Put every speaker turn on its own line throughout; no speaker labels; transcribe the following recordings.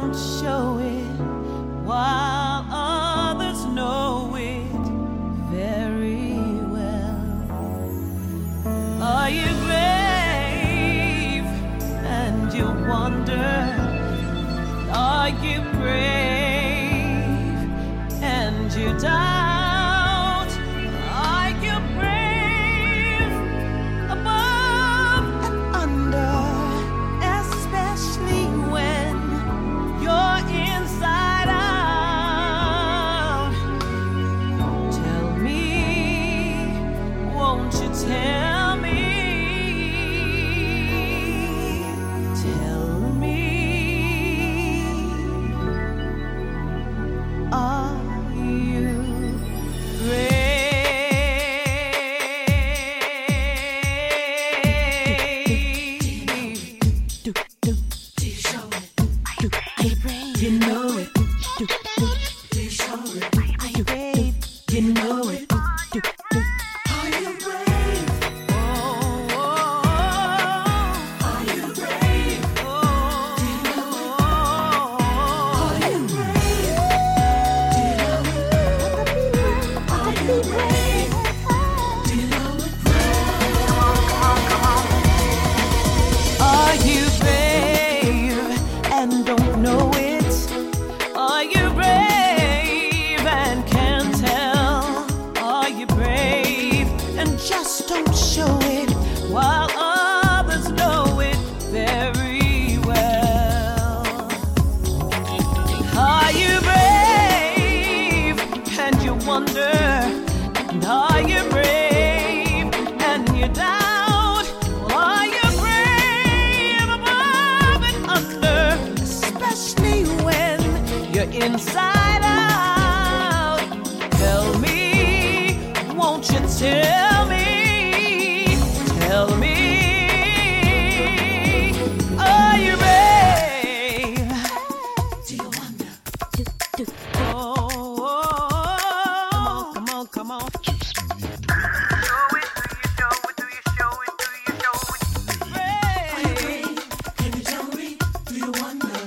don't show it while others know it very well. Are you brave and you wonder? Are you brave and you doubt? Are you brave above and under? Especially when you're inside out. Tell me, won't you tell me? Tell me, are you brave? You know it. Are you brave? You know it. Are you brave? Oh, are you brave? Oh, do you know it? Are you brave? Do you know it? Are you brave? Do you know it? Are you brave and don't know it? Are you brave and can't tell? Are you brave and just don't show it while others know it very well? Are you brave and you wonder? And are you brave and you doubt? Are you brave above and under? Especially when you're inside out. Tell me, won't you tell me? Tell me, are you brave? Do you wonder? Oh, come on, come on. Brave. Can you tell me? Do you wonder?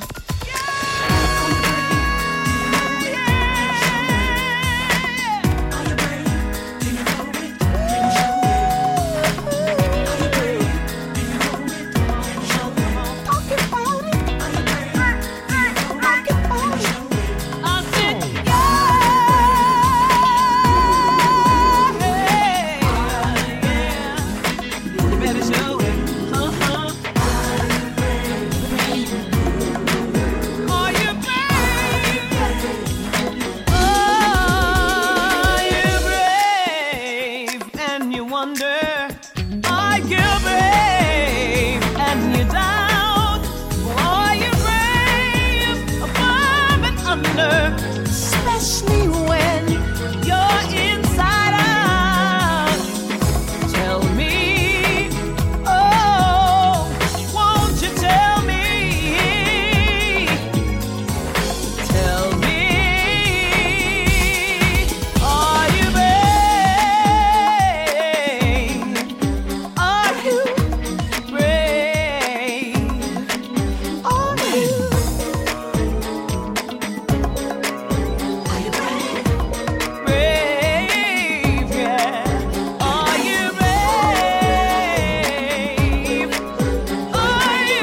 Are you brave and you doubt? Are you brave above and under? Especially when you're inside out. Tell me, oh, won't you tell me? Tell me, are you brave? Are you brave? Are you? Are you brave? Brave, yeah. Are you brave? Are you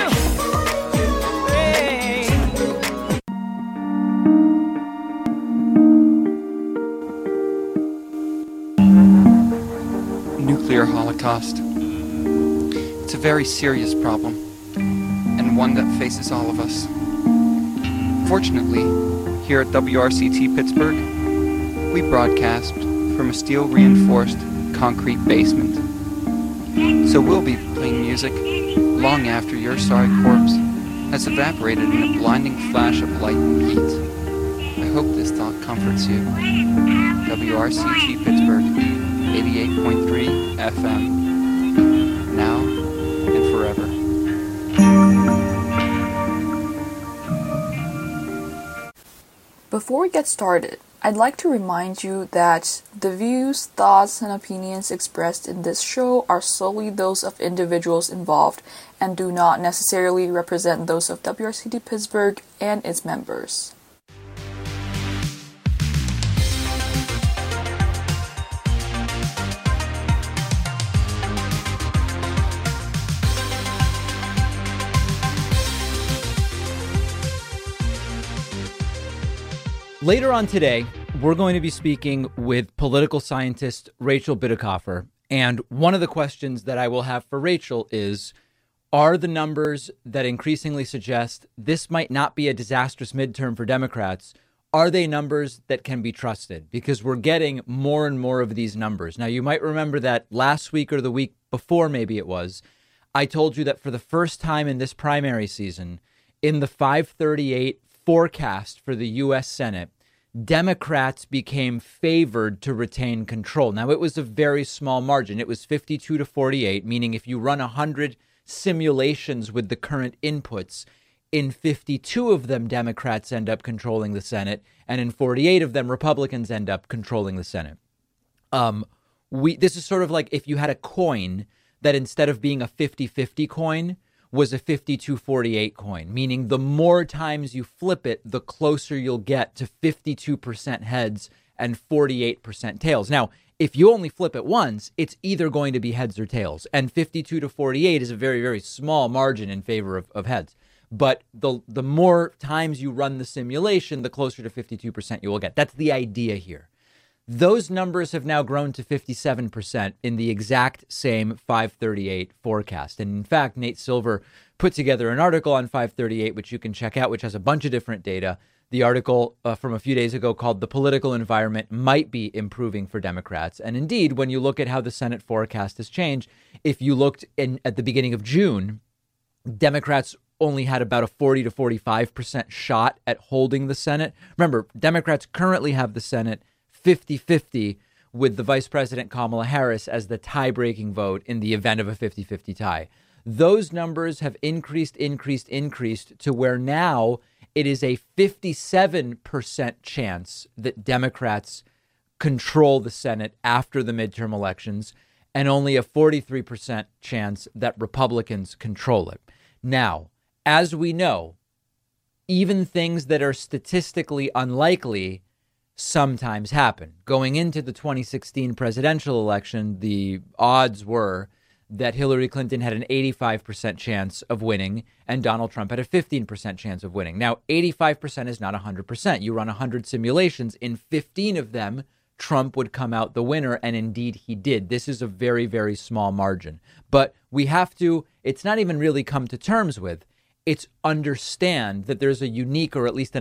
brave?
Nuclear holocaust. It's a very serious problem, and one that faces all of us. Fortunately, here at WRCT Pittsburgh, we broadcast from a steel-reinforced concrete basement. So we'll be playing music long after your sorry corpse has evaporated in a blinding flash of light and heat. I hope this thought comforts you. WRCT Pittsburgh, 88.3 FM. Now and forever.
Before we get started, I'd like to remind you that the views, thoughts, and opinions expressed in this show are solely those of individuals involved and do not necessarily represent those of WRCT Pittsburgh and its members.
Later on today, we're going to be speaking with political scientist Rachel Bitecofer. And one of the questions that I will have for Rachel is, are the numbers that increasingly suggest this might not be a disastrous midterm for Democrats, are they numbers that can be trusted? Because we're getting more and more of these numbers. Now, you might remember that last week or the week before, maybe it was, I told you that for the first time in this primary season, in the 538 forecast for the U.S. Senate, Democrats became favored to retain control. Now, it was a very small margin. It was 52 to 48, meaning if you run 100 simulations with the current inputs, in 52 of them, Democrats end up controlling the Senate, and in 48 of them, Republicans end up controlling the Senate. This is sort of like if you had a coin that instead of being a 50-50 coin, was a 52-48 coin, meaning the more times you flip it, the closer you'll get to 52% heads and 48% tails. Now, if you only flip it once, it's either going to be heads or tails. And 52 to 48 is a very, very small margin in favor of heads. But the more times you run the simulation, the closer to 52% you will get. That's the idea here. Those numbers have now grown to 57% in the exact same 538 forecast. And in fact, Nate Silver put together an article on 538, which you can check out, which has a bunch of different data. The article from a few days ago called "The Political Environment Might Be Improving for Democrats." And indeed, when you look at how the Senate forecast has changed, if you looked at the beginning of June, Democrats only had about a 40 to 45% shot at holding the Senate. Remember, Democrats currently have the Senate 50-50 with the Vice President Kamala Harris as the tie-breaking vote in the event of a 50-50 tie. Those numbers have increased to where now it is a 57% chance that Democrats control the Senate after the midterm elections and only a 43% chance that Republicans control it. Now, as we know, even things that are statistically unlikely sometimes happen. Going into the 2016 presidential election, the odds were that Hillary Clinton had an 85% chance of winning and Donald Trump had a 15% chance of winning. Now, 85% is not 100%. You run 100 simulations. In 15 of them, Trump would come out the winner, and indeed he did. This is a very, very small margin. But we have to, it's not even really come to terms with, it's understand that there's a unique or at least an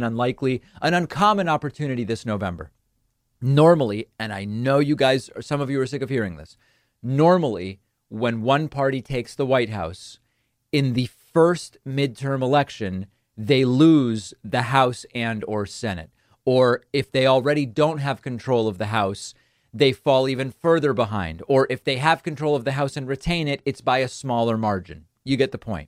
uncommon opportunity this November. Normally, and I know you guys, or some of you are sick of hearing this, normally when one party takes the White House in the first midterm election, they lose the House and or Senate. Or if they already don't have control of the House, they fall even further behind. Or if they have control of the House and retain it, it's by a smaller margin. You get the point.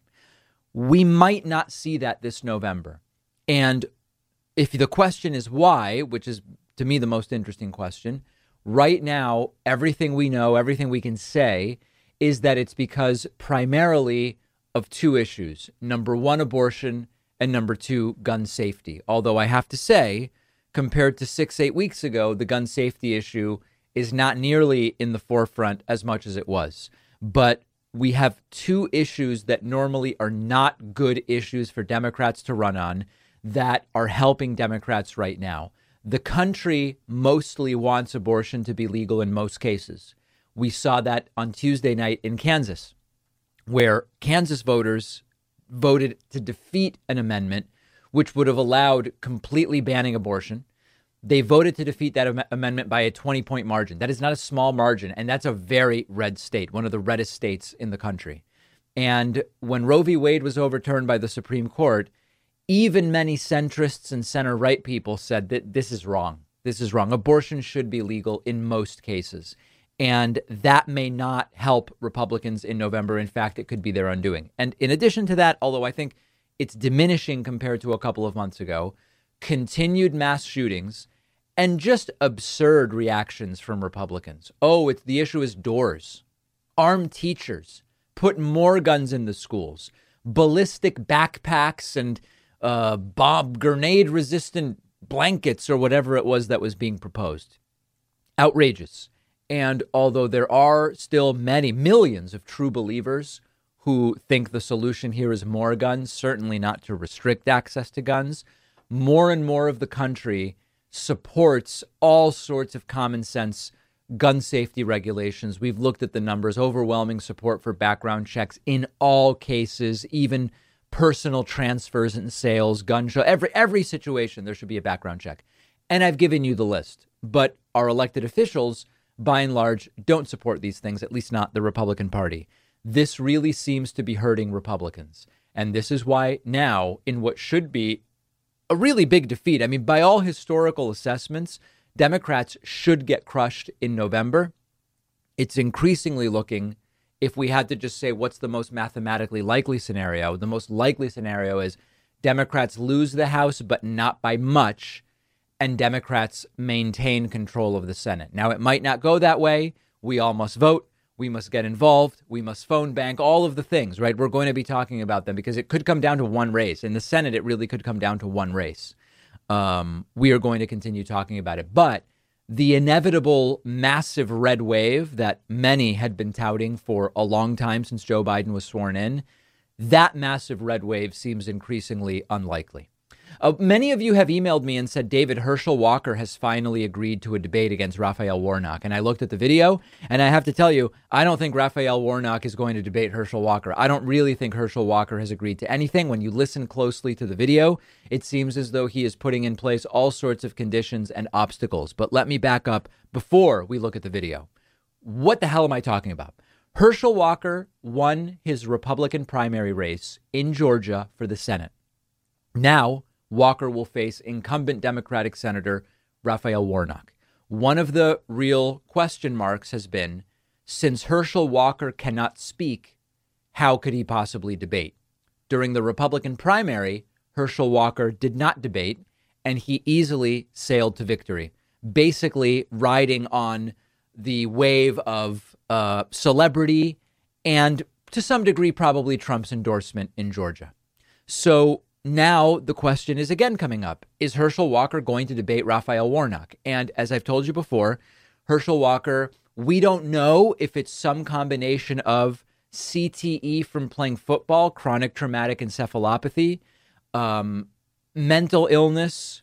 We might not see that this November. And if the question is why, which is to me the most interesting question, right now, everything we know, everything we can say is that it's because primarily of two issues. Number one, abortion, and number two, gun safety. Although I have to say, compared to 6-8 weeks ago, the gun safety issue is not nearly in the forefront as much as it was. But we have two issues that normally are not good issues for Democrats to run on that are helping Democrats right now. The country mostly wants abortion to be legal in most cases. We saw that on Tuesday night in Kansas, where Kansas voters voted to defeat an amendment which would have allowed completely banning abortion. They voted to defeat that amendment by a 20-point margin. That is not a small margin, and that's a very red state, one of the reddest states in the country. And when Roe v. Wade was overturned by the Supreme Court, even many centrists and center-right people said that this is wrong. This is wrong. Abortion should be legal in most cases. And that may not help Republicans in November. In fact, it could be their undoing. And in addition to that, although I think it's diminishing compared to a couple of months ago, continued mass shootings and just absurd reactions from Republicans. Oh, the issue is doors, armed teachers, put more guns in the schools, ballistic backpacks and grenade-resistant blankets or whatever it was that was being proposed. Outrageous. And although there are still many millions of true believers who think the solution here is more guns, certainly not to restrict access to guns, more and more of the country supports all sorts of common sense gun safety regulations. We've looked at the numbers, overwhelming support for background checks in all cases, even personal transfers and sales, gun show, every situation there should be a background check. And I've given you the list, but our elected officials, by and large, don't support these things, at least not the Republican Party. This really seems to be hurting Republicans. And this is why now, in what should be a really big defeat, I mean, by all historical assessments, Democrats should get crushed in November. It's increasingly looking, if we had to just say what's the most mathematically likely scenario, the most likely scenario is Democrats lose the House, but not by much, and Democrats maintain control of the Senate. Now, it might not go that way. We all must vote. We must get involved. We must phone bank, all of the things, right? We're going to be talking about them because it could come down to one race. In the Senate, it really could come down to one race. We are going to continue talking about it. But the inevitable massive red wave that many had been touting for a long time since Joe Biden was sworn in, that massive red wave seems increasingly unlikely. Many of you have emailed me and said, David, Herschel Walker has finally agreed to a debate against Raphael Warnock. And I looked at the video, and I have to tell you, I don't think Raphael Warnock is going to debate Herschel Walker. I don't really think Herschel Walker has agreed to anything. When you listen closely to the video, it seems as though he is putting in place all sorts of conditions and obstacles. But let me back up before we look at the video. What the hell am I talking about? Herschel Walker won his Republican primary race in Georgia for the Senate. Now, Walker will face incumbent Democratic Senator Raphael Warnock. One of the real question marks has been, since Herschel Walker cannot speak, how could he possibly debate? During the Republican primary, Herschel Walker did not debate, and he easily sailed to victory, basically riding on the wave of celebrity and, to some degree, probably Trump's endorsement in Georgia. So now the question is again coming up. Is Herschel Walker going to debate Raphael Warnock? And as I've told you before, Herschel Walker, we don't know if it's some combination of CTE from playing football, chronic traumatic encephalopathy, mental illness,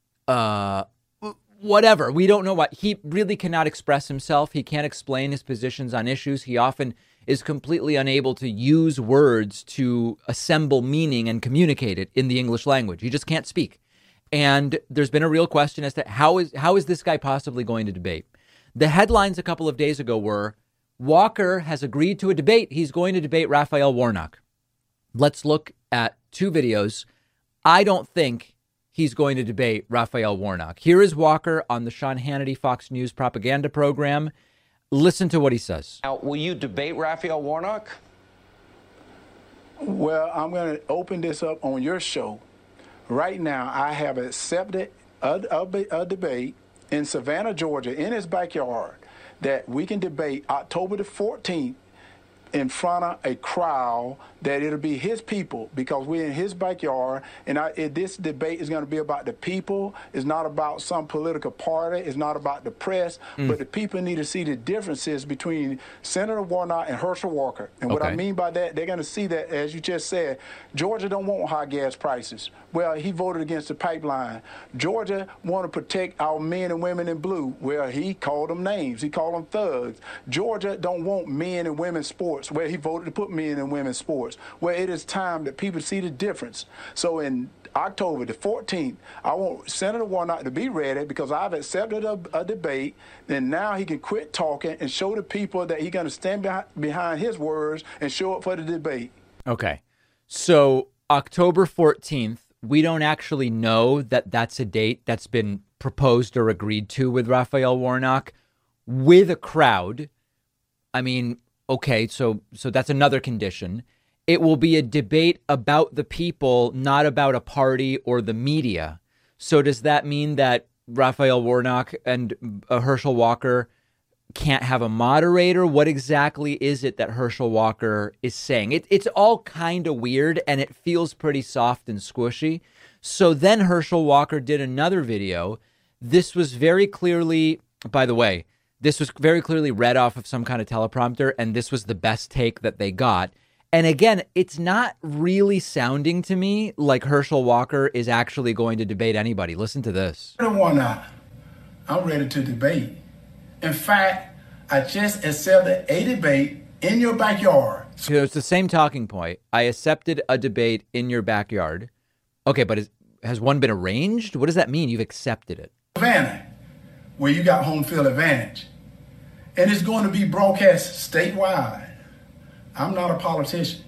whatever. We don't know what. He really cannot express himself. He can't explain his positions on issues. He often is completely unable to use words to assemble meaning and communicate it in the English language. He just can't speak. And there's been a real question as to how is this guy possibly going to debate? The headlines a couple of days ago were, Walker has agreed to a debate. He's going to debate Raphael Warnock. Let's look at two videos. I don't think he's going to debate Raphael Warnock. Here is Walker on the Sean Hannity Fox News propaganda program. Listen to what he says.
Now, will you debate Raphael Warnock?
Well, I'm going to open this up on your show. Right now, I have accepted a debate in Savannah, Georgia, in his backyard, that we can debate October the 14th in front of a crowd, that it'll be his people, because we're in his backyard. And this debate is going to be about the people. It's not about some political party. It's not about the press. But the people need to see the differences between Senator Warnock and Herschel Walker. And what I mean by that, they're going to see that, as you just said, Georgia don't want high gas prices. Well, he voted against the pipeline. Georgia want to protect our men and women in blue. Well, he called them names. He called them thugs. Georgia don't want men and women's sports. Where he voted to put men and women's sports, where it is time that people see the difference. So in October the 14th, I want Senator Warnock to be ready, because I've accepted a debate, and now he can quit talking and show the people that he's going to stand behind his words and show up for the debate.
Okay. So October 14th, we don't actually know that that's a date that's been proposed or agreed to with Raphael Warnock with a crowd. I mean, okay, so that's another condition. It will be a debate about the people, not about a party or the media. So does that mean that Raphael Warnock and Herschel Walker can't have a moderator? What exactly is it that Herschel Walker is saying? It's all kind of weird, and it feels pretty soft and squishy. So then Herschel Walker did another video. This was very clearly, by the way, this was very clearly read off of some kind of teleprompter, and this was the best take that they got. And again, it's not really sounding to me like Herschel Walker is actually going to debate anybody. Listen to this.
I'm ready to debate. In fact, I just accepted a debate in your backyard.
So it's the same talking point. I accepted a debate in your backyard. Okay, but has one been arranged? What does that mean? You've accepted it.
Savannah, where you got home field advantage. And it's going to be broadcast statewide. I'm not a politician.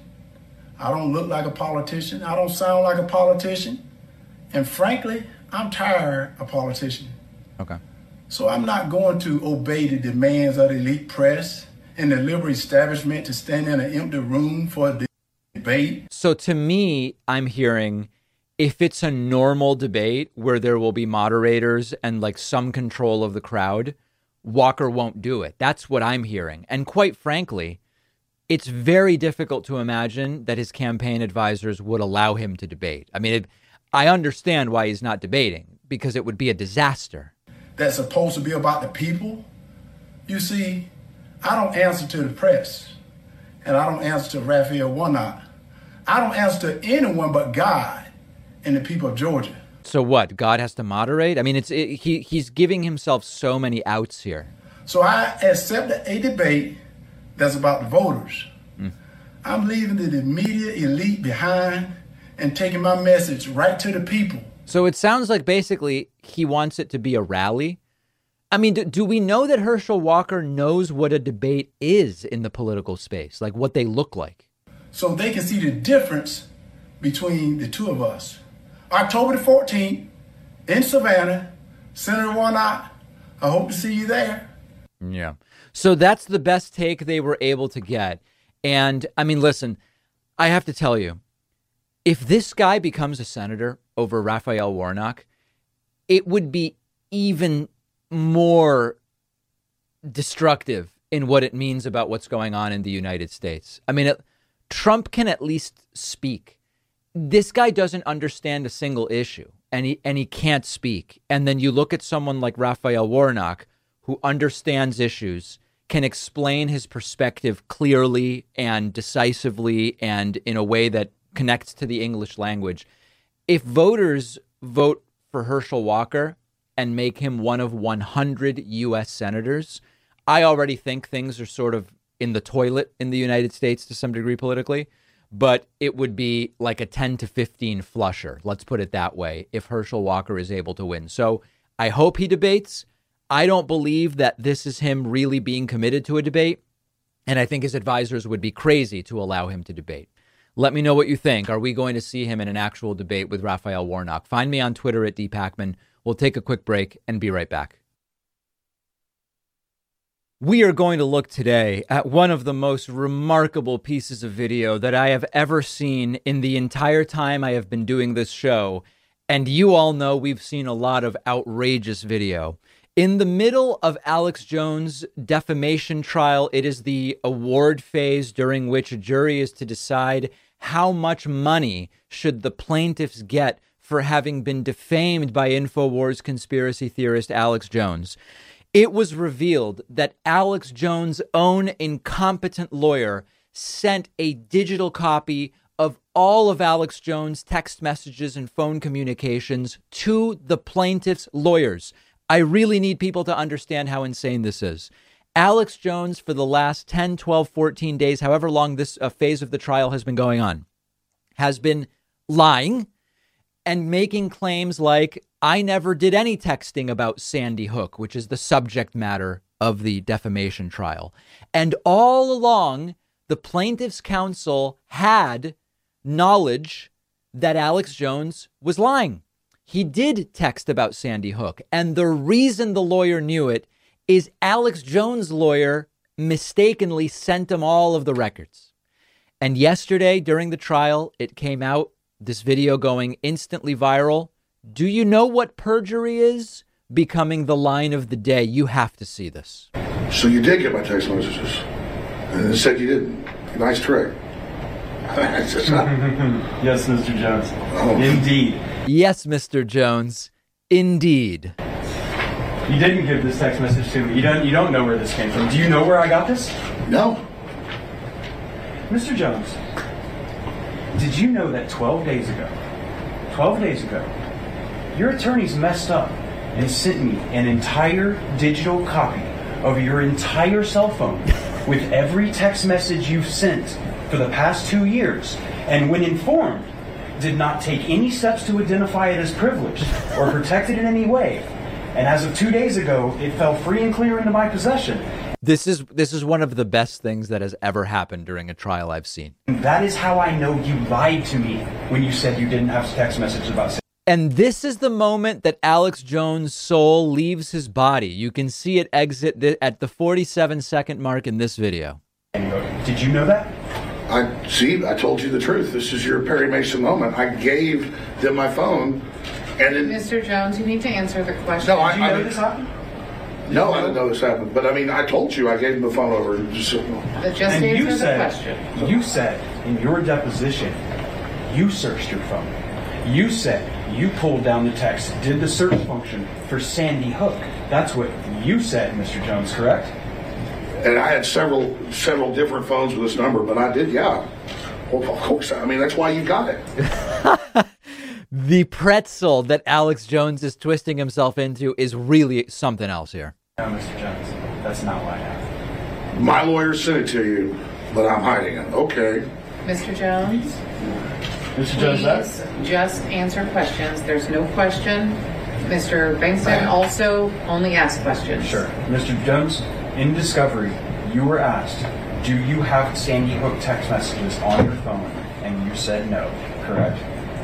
I don't look like a politician. I don't sound like a politician. And frankly, I'm tired of politicians.
Okay.
So I'm not going to obey the demands of the elite press and the liberal establishment to stand in an empty room for a debate.
So to me, I'm hearing if it's a normal debate where there will be moderators and like some control of the crowd, Walker won't do it. That's what I'm hearing. And quite frankly, it's very difficult to imagine that his campaign advisors would allow him to debate. I mean, I understand why he's not debating, because it would be a disaster.
That's supposed to be about the people. You see, I don't answer to the press, and I don't answer to Raphael Warnock. I don't answer to anyone but God and the people of Georgia.
So what? God has to moderate? I mean, he's giving himself so many outs here.
So I accepted a debate that's about the voters. I'm leaving the media elite behind and taking my message right to the people.
So it sounds like basically he wants it to be a rally. I mean, do we know that Herschel Walker knows what a debate is in the political space, like what they look like?
So they can see the difference between the two of us. October the 14th in Savannah, Senator Warnock, I hope to see you there.
Yeah. So that's the best take they were able to get. And I mean, listen, I have to tell you, if this guy becomes a senator over Raphael Warnock, it would be even more destructive in what it means about what's going on in the United States. I mean, Trump can at least speak. This guy doesn't understand a single issue, and he can't speak. And then you look at someone like Raphael Warnock, who understands issues, can explain his perspective clearly and decisively and in a way that connects to the English language. If voters vote for Herschel Walker and make him one of 100 U.S. senators, I already think things are sort of in the toilet in the United States to some degree politically, but it would be like a 10 to 15 flusher, let's put it that way, if Herschel Walker is able to win. So I hope he debates. I don't believe that this is him really being committed to a debate, and I think his advisors would be crazy to allow him to debate. Let me know what you think. Are we going to see him in an actual debate with Raphael Warnock? Find me on Twitter at @dpacman. We'll take a quick break and be right back. We are going to look today at one of the most remarkable pieces of video that I have ever seen in the entire time I have been doing this show. And you all know we've seen a lot of outrageous video. In the middle of Alex Jones' defamation trial, it is the award phase during which a jury is to decide how much money should the plaintiffs get for having been defamed by InfoWars conspiracy theorist Alex Jones. It was revealed that Alex Jones' own incompetent lawyer sent a digital copy of all of Alex Jones' text messages and phone communications to the plaintiff's lawyers. I really need people to understand how insane this is. Alex Jones, for the last 10, 12, 14 days, however long this phase of the trial has been going on, has been lying and making claims like, I never did any texting about Sandy Hook, which is the subject matter of the defamation trial. And all along, the plaintiff's counsel had knowledge that Alex Jones was lying. He did text about Sandy Hook. And the reason the lawyer knew it is Alex Jones' lawyer mistakenly sent him all of the records. And yesterday during the trial, it came out, this video going instantly viral. Do you know what perjury is? becoming the line of the day. You have to see this.
So you did get my text messages, and it said you didn't. Nice trick.
Yes, Mr. Jones.
Oh.
Indeed.
Yes, Mr. Jones. Indeed.
You didn't give this text message to me. You don't know where this came from. Do you know where I got this?
No.
Mr. Jones, did you know that 12 days ago, your attorneys messed up and sent me an entire digital copy of your entire cell phone with every text message you've sent for the past 2 years, and when informed, did not take any steps to identify it as privileged or protect it in any way. And as of 2 days ago, it fell free and clear into my possession.
This is one of the best things that has ever happened during a trial I've seen.
That is how I know you lied to me when you said you didn't have text messages about.
And this is the moment that Alex Jones' soul leaves his body. You can see it exit at the 47-second mark in this video.
Did you know that?
I told you the truth. This is your Perry Mason moment. I gave them my phone, and then...
Mr. Jones, you need to answer the question.
No,
Did you know this happened?
No, I didn't know this happened. But I mean, I told you I gave them the phone over.
Just
and
answer the question.
You said in your deposition, you searched your phone. You said you pulled down the text, did the search function for Sandy Hook. That's what you said, Mr. Jones, correct?
And I had several different phones with this number, but I did, yeah. Well, of course. I mean, that's why you got it.
The pretzel that Alex Jones is twisting himself into is really something else here.
No, Mr. Jones, that's not what I have.
My lawyer sent it to you, but I'm hiding it. Okay.
Mr. Jones,
Mr. Jones,
please just answer questions. There's no question. Mr. Bankston also only asks questions.
Sure. Mr. Jones, in discovery, you were asked, do you have Sandy Hook text messages on your phone? And you said no, correct?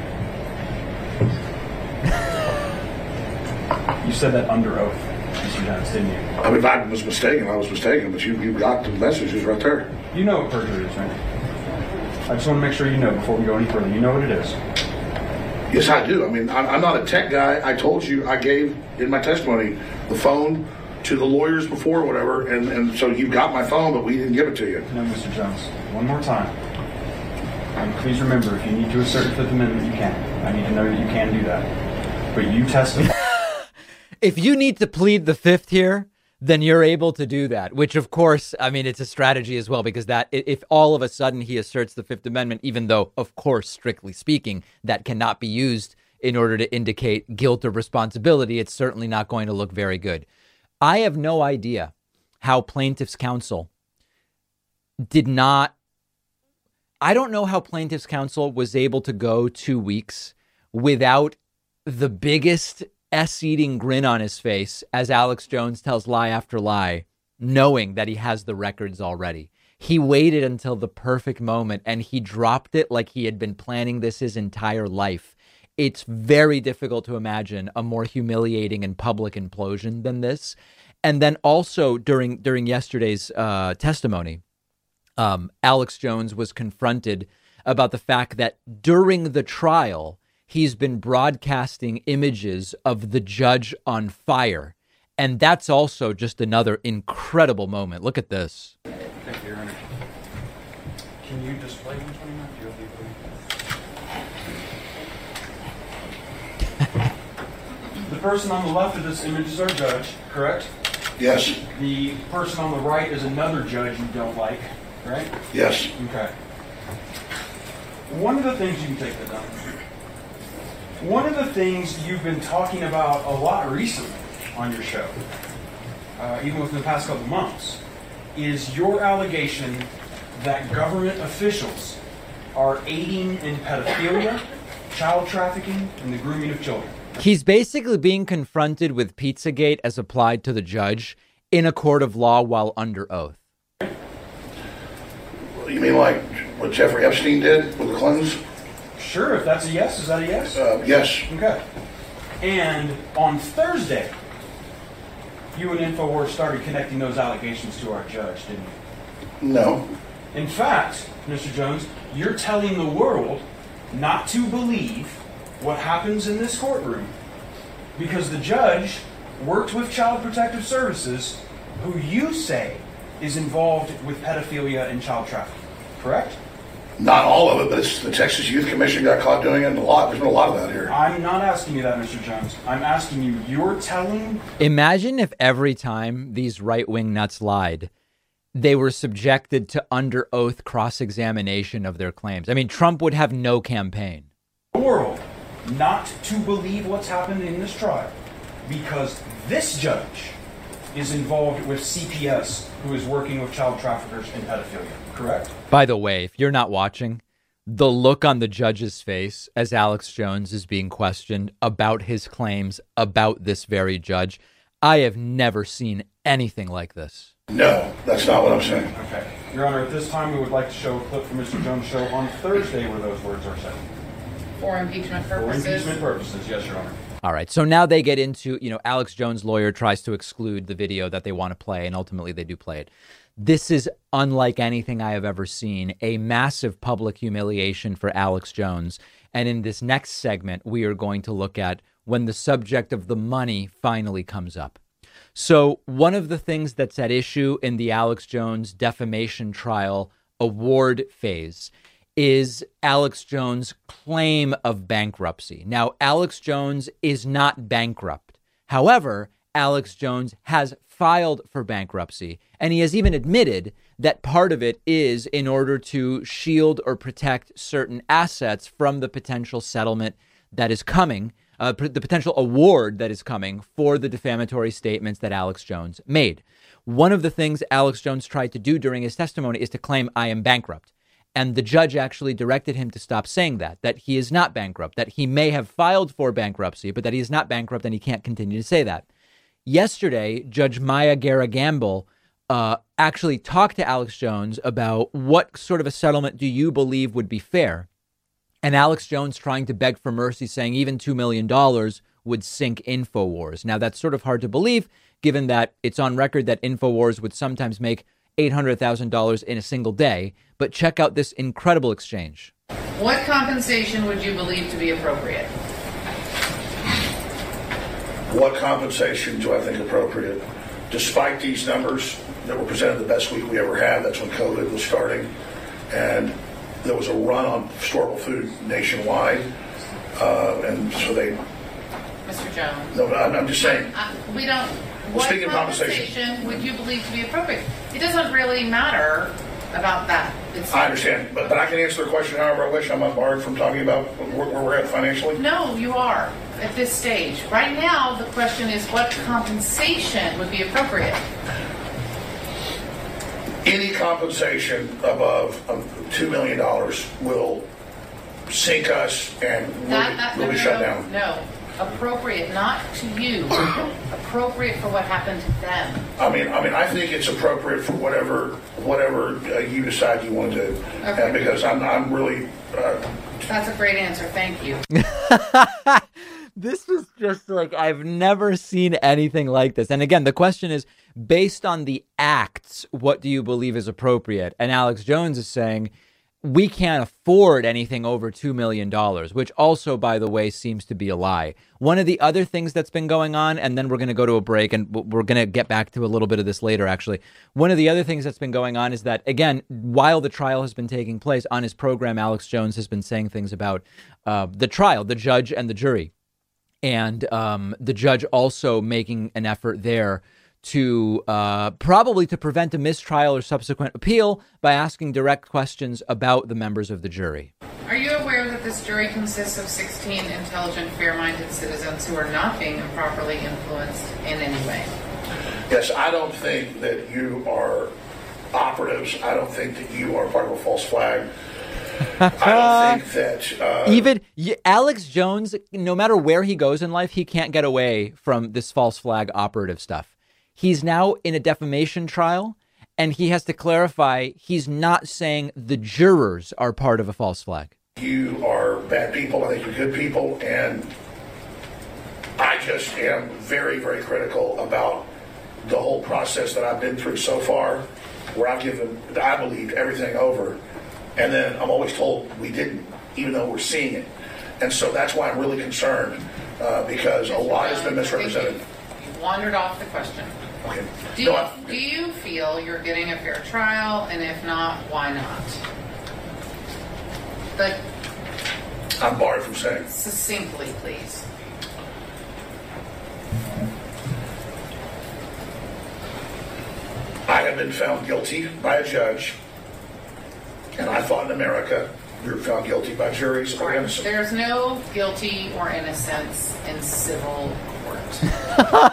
You said that under oath, Mr. Jones, didn't you?
I mean, if I was mistaken, but you got the messages right there.
You know what perjury is, right? I just want to make sure you know before we go any further. You know what it is.
Yes, I do. I mean, I'm not a tech guy. I told you I gave in my testimony the phone to the lawyers before or whatever, and so you got my phone, but we didn't give it to you.
No, Mr. Jones. One more time. And please remember, if you need to assert the Fifth Amendment, you can. I need to know that you can do that. But you testified.
If you need to plead the fifth here, then you're able to do that, which, of course, I mean, it's a strategy as well, because that if all of a sudden he asserts the Fifth Amendment, even though, of course, strictly speaking, that cannot be used in order to indicate guilt or responsibility, it's certainly not going to look very good. I have no idea how plaintiff's counsel I don't know how plaintiff's counsel was able to go 2 weeks without the biggest ass-eating grin on his face as Alex Jones tells lie after lie, knowing that he has the records already. He waited until the perfect moment and he dropped it like he had been planning this his entire life. It's very difficult to imagine a more humiliating and public implosion than this. And then also during yesterday's testimony, Alex Jones was confronted about the fact that during the trial, he's been broadcasting images of the judge on fire. And that's also just another incredible moment. Look at this.
Thank you, Your Honor. Can you display which one you have? The person on the left of this image is our judge, correct?
Yes.
The person on the right is another judge you don't like, right?
Yes.
Okay. One of the things you can take that down. One of the things you've been talking about a lot recently on your show, even within the past couple months, is your allegation that government officials are aiding in pedophilia, child trafficking, and the grooming of children.
He's basically being confronted with Pizzagate as applied to the judge in a court of law while under oath.
You mean like what Jeffrey Epstein did with the Clintons?
Sure, if that's a yes. Is that a yes?
Yes.
Okay. And on Thursday, you and InfoWars started connecting those allegations to our judge, didn't you?
No.
In fact, Mr. Jones, you're telling the world not to believe what happens in this courtroom because the judge worked with Child Protective Services, who you say is involved with pedophilia and child trafficking, correct?
Not all of it, but it's the Texas Youth Commission got caught doing it a lot. There's been a lot of that here.
I'm not asking you that, Mr. Jones. I'm asking you, you're telling...
Imagine if every time these right-wing nuts lied, they were subjected to under oath cross-examination of their claims. I mean, Trump would have no campaign.
The world not to believe what's happened in this trial because this judge is involved with CPS, who is working with child traffickers and pedophilia, correct?
By the way, if you're not watching, the look on the judge's face as Alex Jones is being questioned about his claims about this very judge, I have never seen anything like this.
No, that's not what I'm saying.
Okay. Your Honor, at this time, we would like to show a clip from Mr. Jones' show on Thursday where those words are said.
For impeachment purposes.
For impeachment purposes, yes, Your Honor.
All right. So now they get into, Alex Jones' lawyer tries to exclude the video that they want to play, and ultimately they do play it. This is unlike anything I have ever seen, a massive public humiliation for Alex Jones. And in this next segment, we are going to look at when the subject of the money finally comes up. So one of the things that's at issue in the Alex Jones defamation trial award phase is Alex Jones' claim of bankruptcy. Now, Alex Jones is not bankrupt. However, Alex Jones has filed for bankruptcy, and he has even admitted that part of it is in order to shield or protect certain assets from the potential settlement that is coming, the potential award that is coming for the defamatory statements that Alex Jones made. One of the things Alex Jones tried to do during his testimony is to claim, I am bankrupt. And the judge actually directed him to stop saying that he is not bankrupt, that he may have filed for bankruptcy, but that he is not bankrupt and he can't continue to say that. Yesterday, Judge Maya Guerra-Gamble actually talked to Alex Jones about what sort of a settlement do you believe would be fair. And Alex Jones trying to beg for mercy, saying even $2 million would sink InfoWars. Now, that's sort of hard to believe, given that it's on record that InfoWars would sometimes make $800,000 in a single day. But check out this incredible exchange.
What compensation would you believe to be appropriate?
What compensation do I think appropriate? Despite these numbers that were presented the best week we ever had, that's when COVID was starting, and there was a run on storable food nationwide, and so they...
Mr. Jones.
No, I'm just saying.
We don't... What
Speaking of compensation,
would you believe to be appropriate? It doesn't really matter about that.
I understand, but I can answer the question however I wish. I'm not barred from talking about where we're at financially.
No, you are at this stage. Right now, the question is what compensation would be appropriate?
Any compensation above $2 million will sink us and we'll be shut down.
No. Appropriate, not to you. Appropriate for what happened to them.
I mean, I think it's appropriate for whatever you decide you want to do. Okay. Because I'm really.
That's a great answer. Thank you.
This is just like, I've never seen anything like this. And again, the question is, based on the acts, what do you believe is appropriate? And Alex Jones is saying, we can't afford anything over $2 million, which also, by the way, seems to be a lie. One of the other things that's been going on, and then we're going to go to a break, and we're going to get back to a little bit of this later, actually. One of the other things that's been going on is that, again, while the trial has been taking place on his program, Alex Jones has been saying things about the trial, the judge and the jury. And the judge also making an effort there to probably to prevent a mistrial or subsequent appeal by asking direct questions about the members of the jury.
Are you aware that this jury consists of 16 intelligent, fair-minded citizens who are not being improperly influenced in any way?
Yes, I don't think that you are operatives. I don't think that you are part of a false flag. I don't think that...
Alex Jones, no matter where he goes in life, he can't get away from this false flag operative stuff. He's now in a defamation trial, and he has to clarify he's not saying the jurors are part of a false flag.
You are bad people. I think you're good people. And I just am very, very critical about the whole process that I've been through so far, where I've given, I believe, everything over. And then I'm always told we didn't, even though we're seeing it. And so that's why I'm really concerned, because a lot has been misrepresented.
wandered off the question.
Okay.
Do you feel you're getting a fair trial? And if not, why not? But
I'm barred from saying.
succinctly, please.
I have been found guilty by a judge, and I thought in America we were found guilty by juries or innocent.
There's no guilty or innocence in civil court.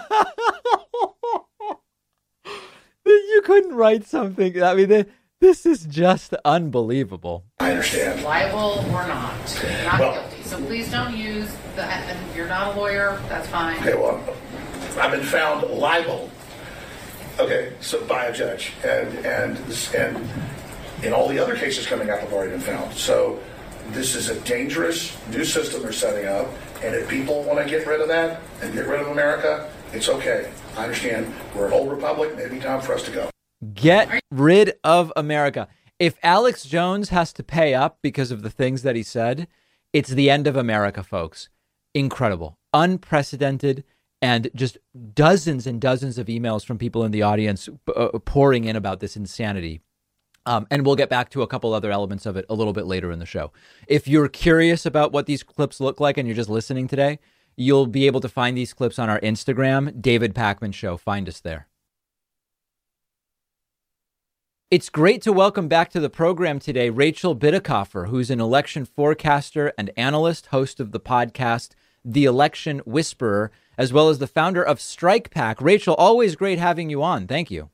You couldn't write something. I mean, this is just unbelievable.
I understand.
Liable or not. Not
Well-
guilty. So please don't use the, and you're not a lawyer, that's fine.
Okay, well, I've been found liable. Okay, so by a judge, and in all the other cases coming up, I've already been found. So this is a dangerous new system they're setting up, and if people want to get rid of that and get rid of America, it's okay. I understand we're an old republic. Maybe time for us to go.
Get rid of America. If Alex Jones has to pay up because of the things that he said, it's the end of America, folks. Incredible, unprecedented. And just dozens and dozens of emails from people in the audience pouring in about this insanity. And we'll get back to a couple other elements of it a little bit later in the show. If you're curious about what these clips look like and you're just listening today, you'll be able to find these clips on our Instagram, David Pakman Show. Find us there. It's great to welcome back to the program today Rachel Bitecofer, who's an election forecaster and analyst, host of the podcast The Election Whisperer, as well as the founder of Strike Pack. Rachel, always great having you on. Thank you.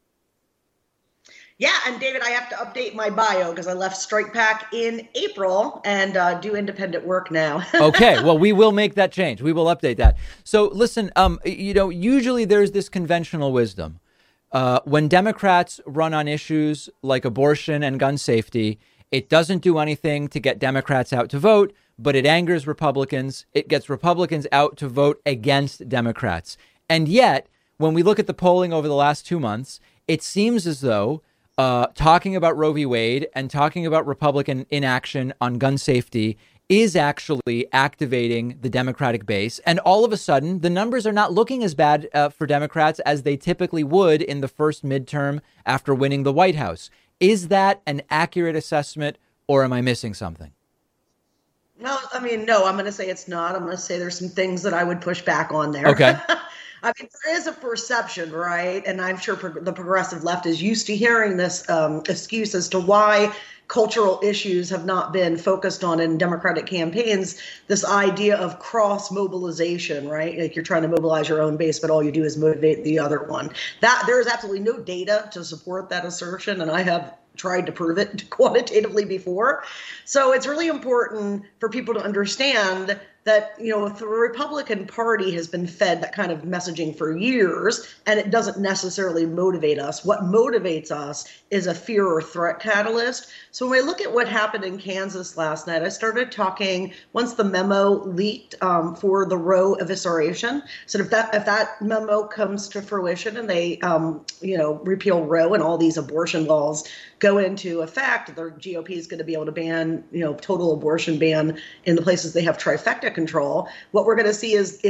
Yeah, and David, I have to update my bio because I left Strike Pack in April and do independent work now.
Okay, well, we will make that change. We will update that. So listen, usually there's this conventional wisdom. When Democrats run on issues like abortion and gun safety, it doesn't do anything to get Democrats out to vote, but it angers Republicans. It gets Republicans out to vote against Democrats. And yet, when we look at the polling over the last 2 months, it seems as though talking about Roe v. Wade and talking about Republican inaction on gun safety is actually activating the Democratic base. And all of a sudden, the numbers are not looking as bad for Democrats as they typically would in the first midterm after winning the White House. Is that an accurate assessment, or am I missing something?
No, I'm going to say it's not. I'm going to say there's some things that I would push back on there.
Okay.
I mean, there is a perception, right? And I'm sure the progressive left is used to hearing this excuse as to why cultural issues have not been focused on in Democratic campaigns. This idea of cross mobilization, right? Like you're trying to mobilize your own base, but all you do is motivate the other one. That there is absolutely no data to support that assertion, and I have tried to prove it quantitatively before. So it's really important for people to understand that, if the Republican Party has been fed that kind of messaging for years, and it doesn't necessarily motivate us. What motivates us is a fear or threat catalyst. So when I look at what happened in Kansas last night, I started talking once the memo leaked for the Roe evisceration. So if that memo comes to fruition and they, repeal Roe and all these abortion laws go into effect, the GOP is going to be able to ban, total abortion ban in the places they have trifecta control. What we're going to see is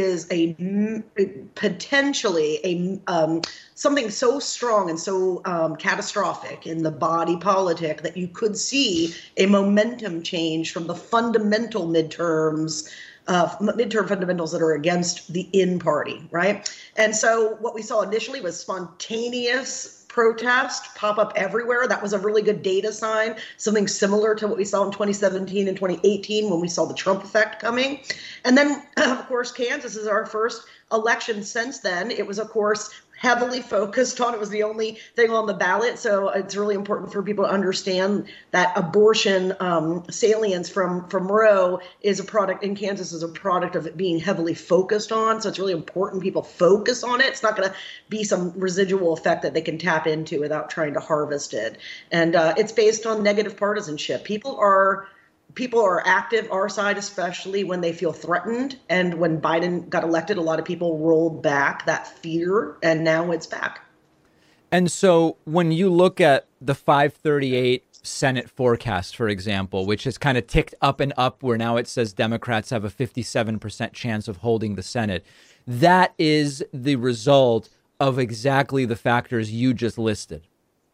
potentially something so strong and so catastrophic in the body politic that you could see a momentum change from the fundamental midterm fundamentals that are against the in party, right? And so what we saw initially was spontaneous protest pop up everywhere. That was a really good data sign, something similar to what we saw in 2017 and 2018 when we saw the Trump effect coming. And then, of course, Kansas is our first election since then. It was, of course, heavily focused on. It was the only thing on the ballot. So it's really important for people to understand that abortion salience from Roe is a product in Kansas is a product of it being heavily focused on. So it's really important people focus on it. It's not going to be some residual effect that they can tap into without trying to harvest it. And it's based on negative partisanship. People are active, our side especially, when they feel threatened. And when Biden got elected, a lot of people rolled back that fear, and now it's back.
And so when you look at the 538 Senate forecast, for example, which has kind of ticked up and up, where now it says Democrats have a 57% chance of holding the Senate, that is the result of exactly the factors you just listed.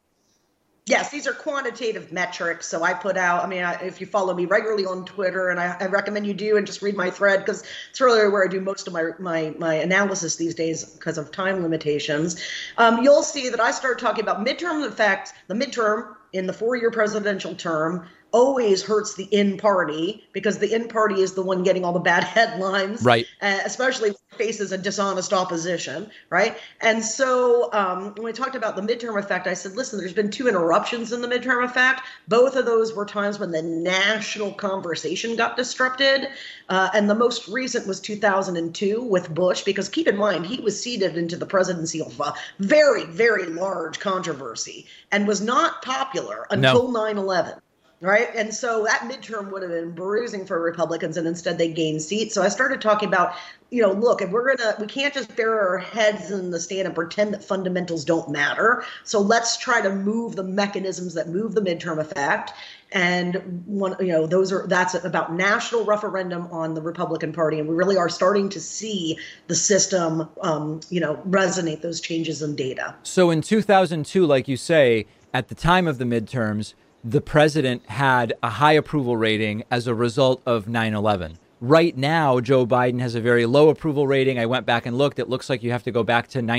Yes, these are quantitative metrics. So I put out, if you follow me regularly on Twitter, and I recommend you do, and just read my thread, because it's really where I do most of my analysis these days because of time limitations. You'll see that I started talking about midterm effects. The midterm in the 4-year presidential term always hurts the in party, because the in party is the one getting all the bad headlines,
right?
Especially when it faces a dishonest opposition, right? And so when we talked about the midterm effect, I said, listen, there's been 2 interruptions in the midterm effect. Both of those were times when the national conversation got disrupted. And the most recent was 2002 with Bush, because keep in mind, he was seated into the presidency of a very, very large controversy and was not popular until 9/11. Right. And so that midterm would have been bruising for Republicans, and instead they gained seats. So I started talking about, look, if we can't just bury our heads in the sand and pretend that fundamentals don't matter. So let's try to move the mechanisms that move the midterm effect. And that's about national referendum on the Republican Party. And we really are starting to see the system, resonate those changes in data.
So in 2002, like you say, at the time of the midterms, the president had a high approval rating as a result of 9/11. Right now, Joe Biden has a very low approval rating. I went back and looked. It looks like you have to go back to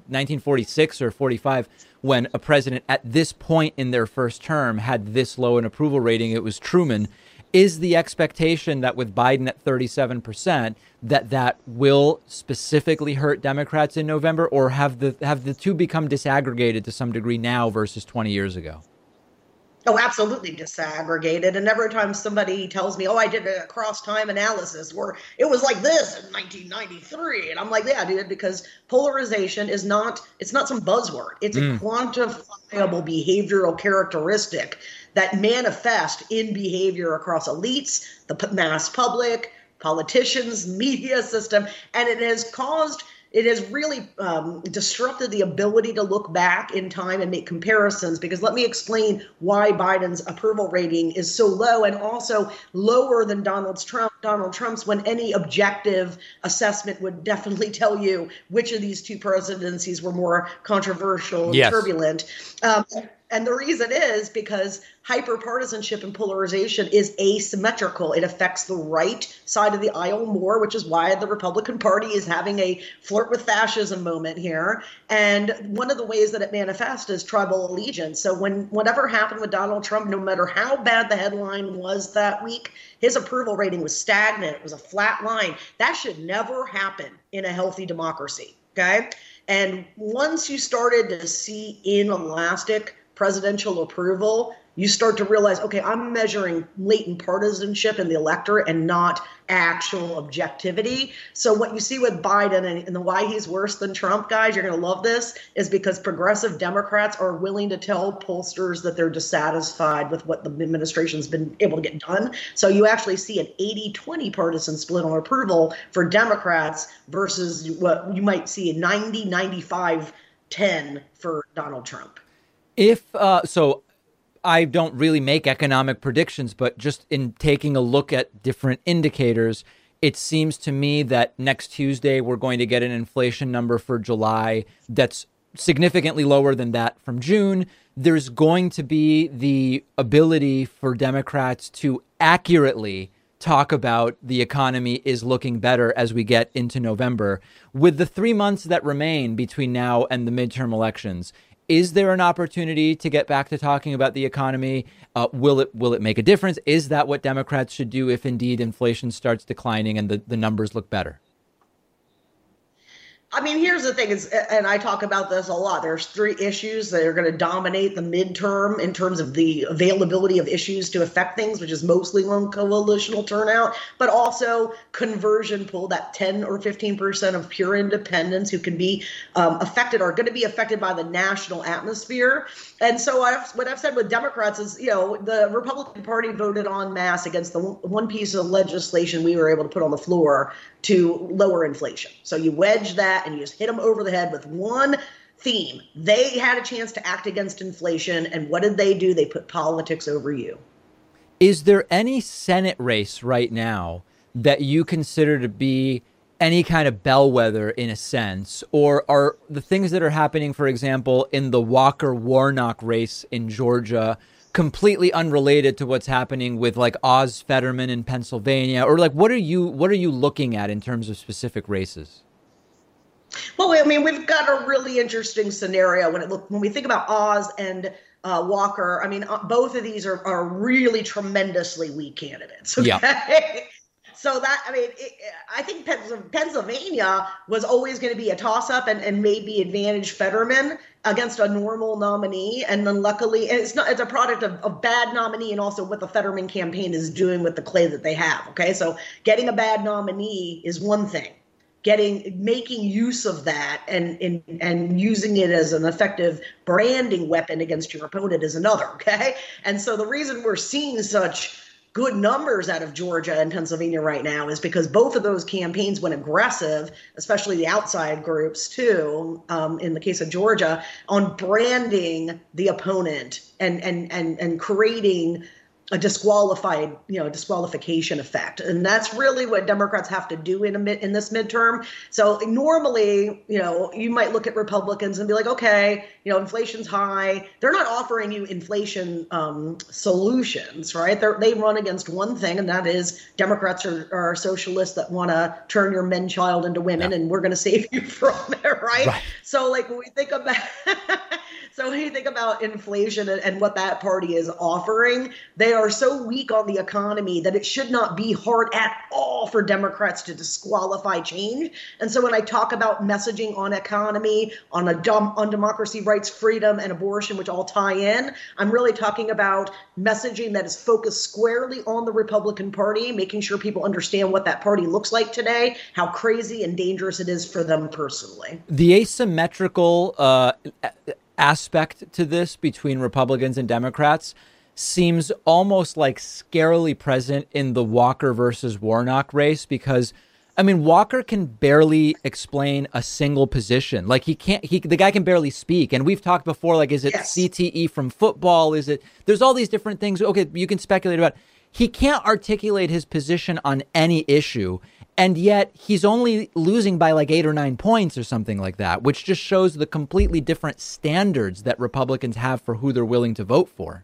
1946 or 45 when a president at this point in their first term had this low an approval rating. It was Truman. Is the expectation that with Biden at 37%, that will specifically hurt Democrats in November, or have the two become disaggregated to some degree now versus 20 years ago?
Oh, absolutely disaggregated. And every time somebody tells me, I did a cross-time analysis where it was like this in 1993. And I'm like, yeah, dude, because polarization it's not some buzzword. It's a quantifiable behavioral characteristic that manifest in behavior across elites, the mass public, politicians, media system. And it has really disrupted the ability to look back in time and make comparisons, because let me explain why Biden's approval rating is so low, and also lower than Donald Trump's, when any objective assessment would definitely tell you which of these 2 presidencies were more controversial and turbulent. And the reason is because hyperpartisanship and polarization is asymmetrical. It affects the right side of the aisle more, which is why the Republican Party is having a flirt with fascism moment here. And one of the ways that it manifests is tribal allegiance. So whatever happened with Donald Trump, no matter how bad the headline was that week, his approval rating was stagnant. It was a flat line. That should never happen in a healthy democracy. Okay. And once you started to see inelastic presidential approval, you start to realize, okay, I'm measuring latent partisanship in the electorate and not actual objectivity. So what you see with Biden and why he's worse than Trump, guys, you're going to love this, is because progressive Democrats are willing to tell pollsters that they're dissatisfied with what the administration's been able to get done. So you actually see an 80-20 partisan split on approval for Democrats versus what you might see a 90-95-10 for Donald Trump.
So I don't really make economic predictions, but just in taking a look at different indicators, it seems to me that next Tuesday we're going to get an inflation number for July that's significantly lower than that from June. There's going to be the ability for Democrats to accurately talk about the economy is looking better as we get into November. With the 3 months that remain between now and the midterm elections, is there an opportunity to get back to talking about the economy? Will it make a difference? Is that what Democrats should do if indeed inflation starts declining and the numbers look better?
I mean, here's the thing, and I talk about this a lot. There's 3 issues that are going to dominate the midterm in terms of the availability of issues to affect things, which is mostly on coalitional turnout, but also conversion pool, that 10 or 15% of pure independents who can be affected, are going to be affected by the national atmosphere. And so what I've said with Democrats is, the Republican Party voted en masse against the one piece of legislation we were able to put on the floor to lower inflation. So you wedge that and you just hit them over the head with one theme. They had a chance to act against inflation. And what did they do? They put politics over you. Is
there any Senate race right now that you consider to be any kind of bellwether in a sense? Or are the things that are happening, for example, in the Walker-Warnock race in Georgia completely unrelated to what's happening with like Oz Fetterman in Pennsylvania? Or like, what are you looking at in terms of specific races?
Well, I mean, we've got a really interesting scenario when we think about Oz and Walker. I mean, both of these are really tremendously weak candidates. Okay?
Yeah.
So that, I mean, I think Pennsylvania was always going to be a toss-up and maybe advantage Fetterman against a normal nominee. And then luckily, it's a product of bad nominee and also what the Fetterman campaign is doing with the clay that they have. Okay, so getting a bad nominee is one thing. Making use of that and using it as an effective branding weapon against your opponent is another. Okay, and so the reason we're seeing such good numbers out of Georgia and Pennsylvania right now is because both of those campaigns went aggressive, especially the outside groups too, in the case of Georgia, on branding the opponent and creating a disqualification effect. And that's really what Democrats have to do in this midterm. So normally, you might look at Republicans and be like, okay, inflation's high. They're not offering you inflation solutions, right? They run against one thing, and that is Democrats are socialists that want to turn your men child into women, and we're going to save you from it, right? So like when we think about So when you think about inflation and what that party is offering, they are so weak on the economy that it should not be hard at all for Democrats to disqualify change. And so when I talk about messaging on economy, on democracy, rights, freedom, and abortion, which all tie in, I'm really talking about messaging that is focused squarely on the Republican Party, making sure people understand what that party looks like today, how crazy and dangerous it is for them personally.
The asymmetrical aspect to this between Republicans and Democrats seems almost like scarily present in the Walker versus Warnock race, because I mean, Walker can barely explain a single position. Like the guy can barely speak. And we've talked before, like, is it CTE from football? There's all these different things. Okay, you can speculate about. He can't articulate his position on any issue. And yet he's only losing by like 8 or 9 points or something like that, which just shows the completely different standards that Republicans have for who they're willing to vote for.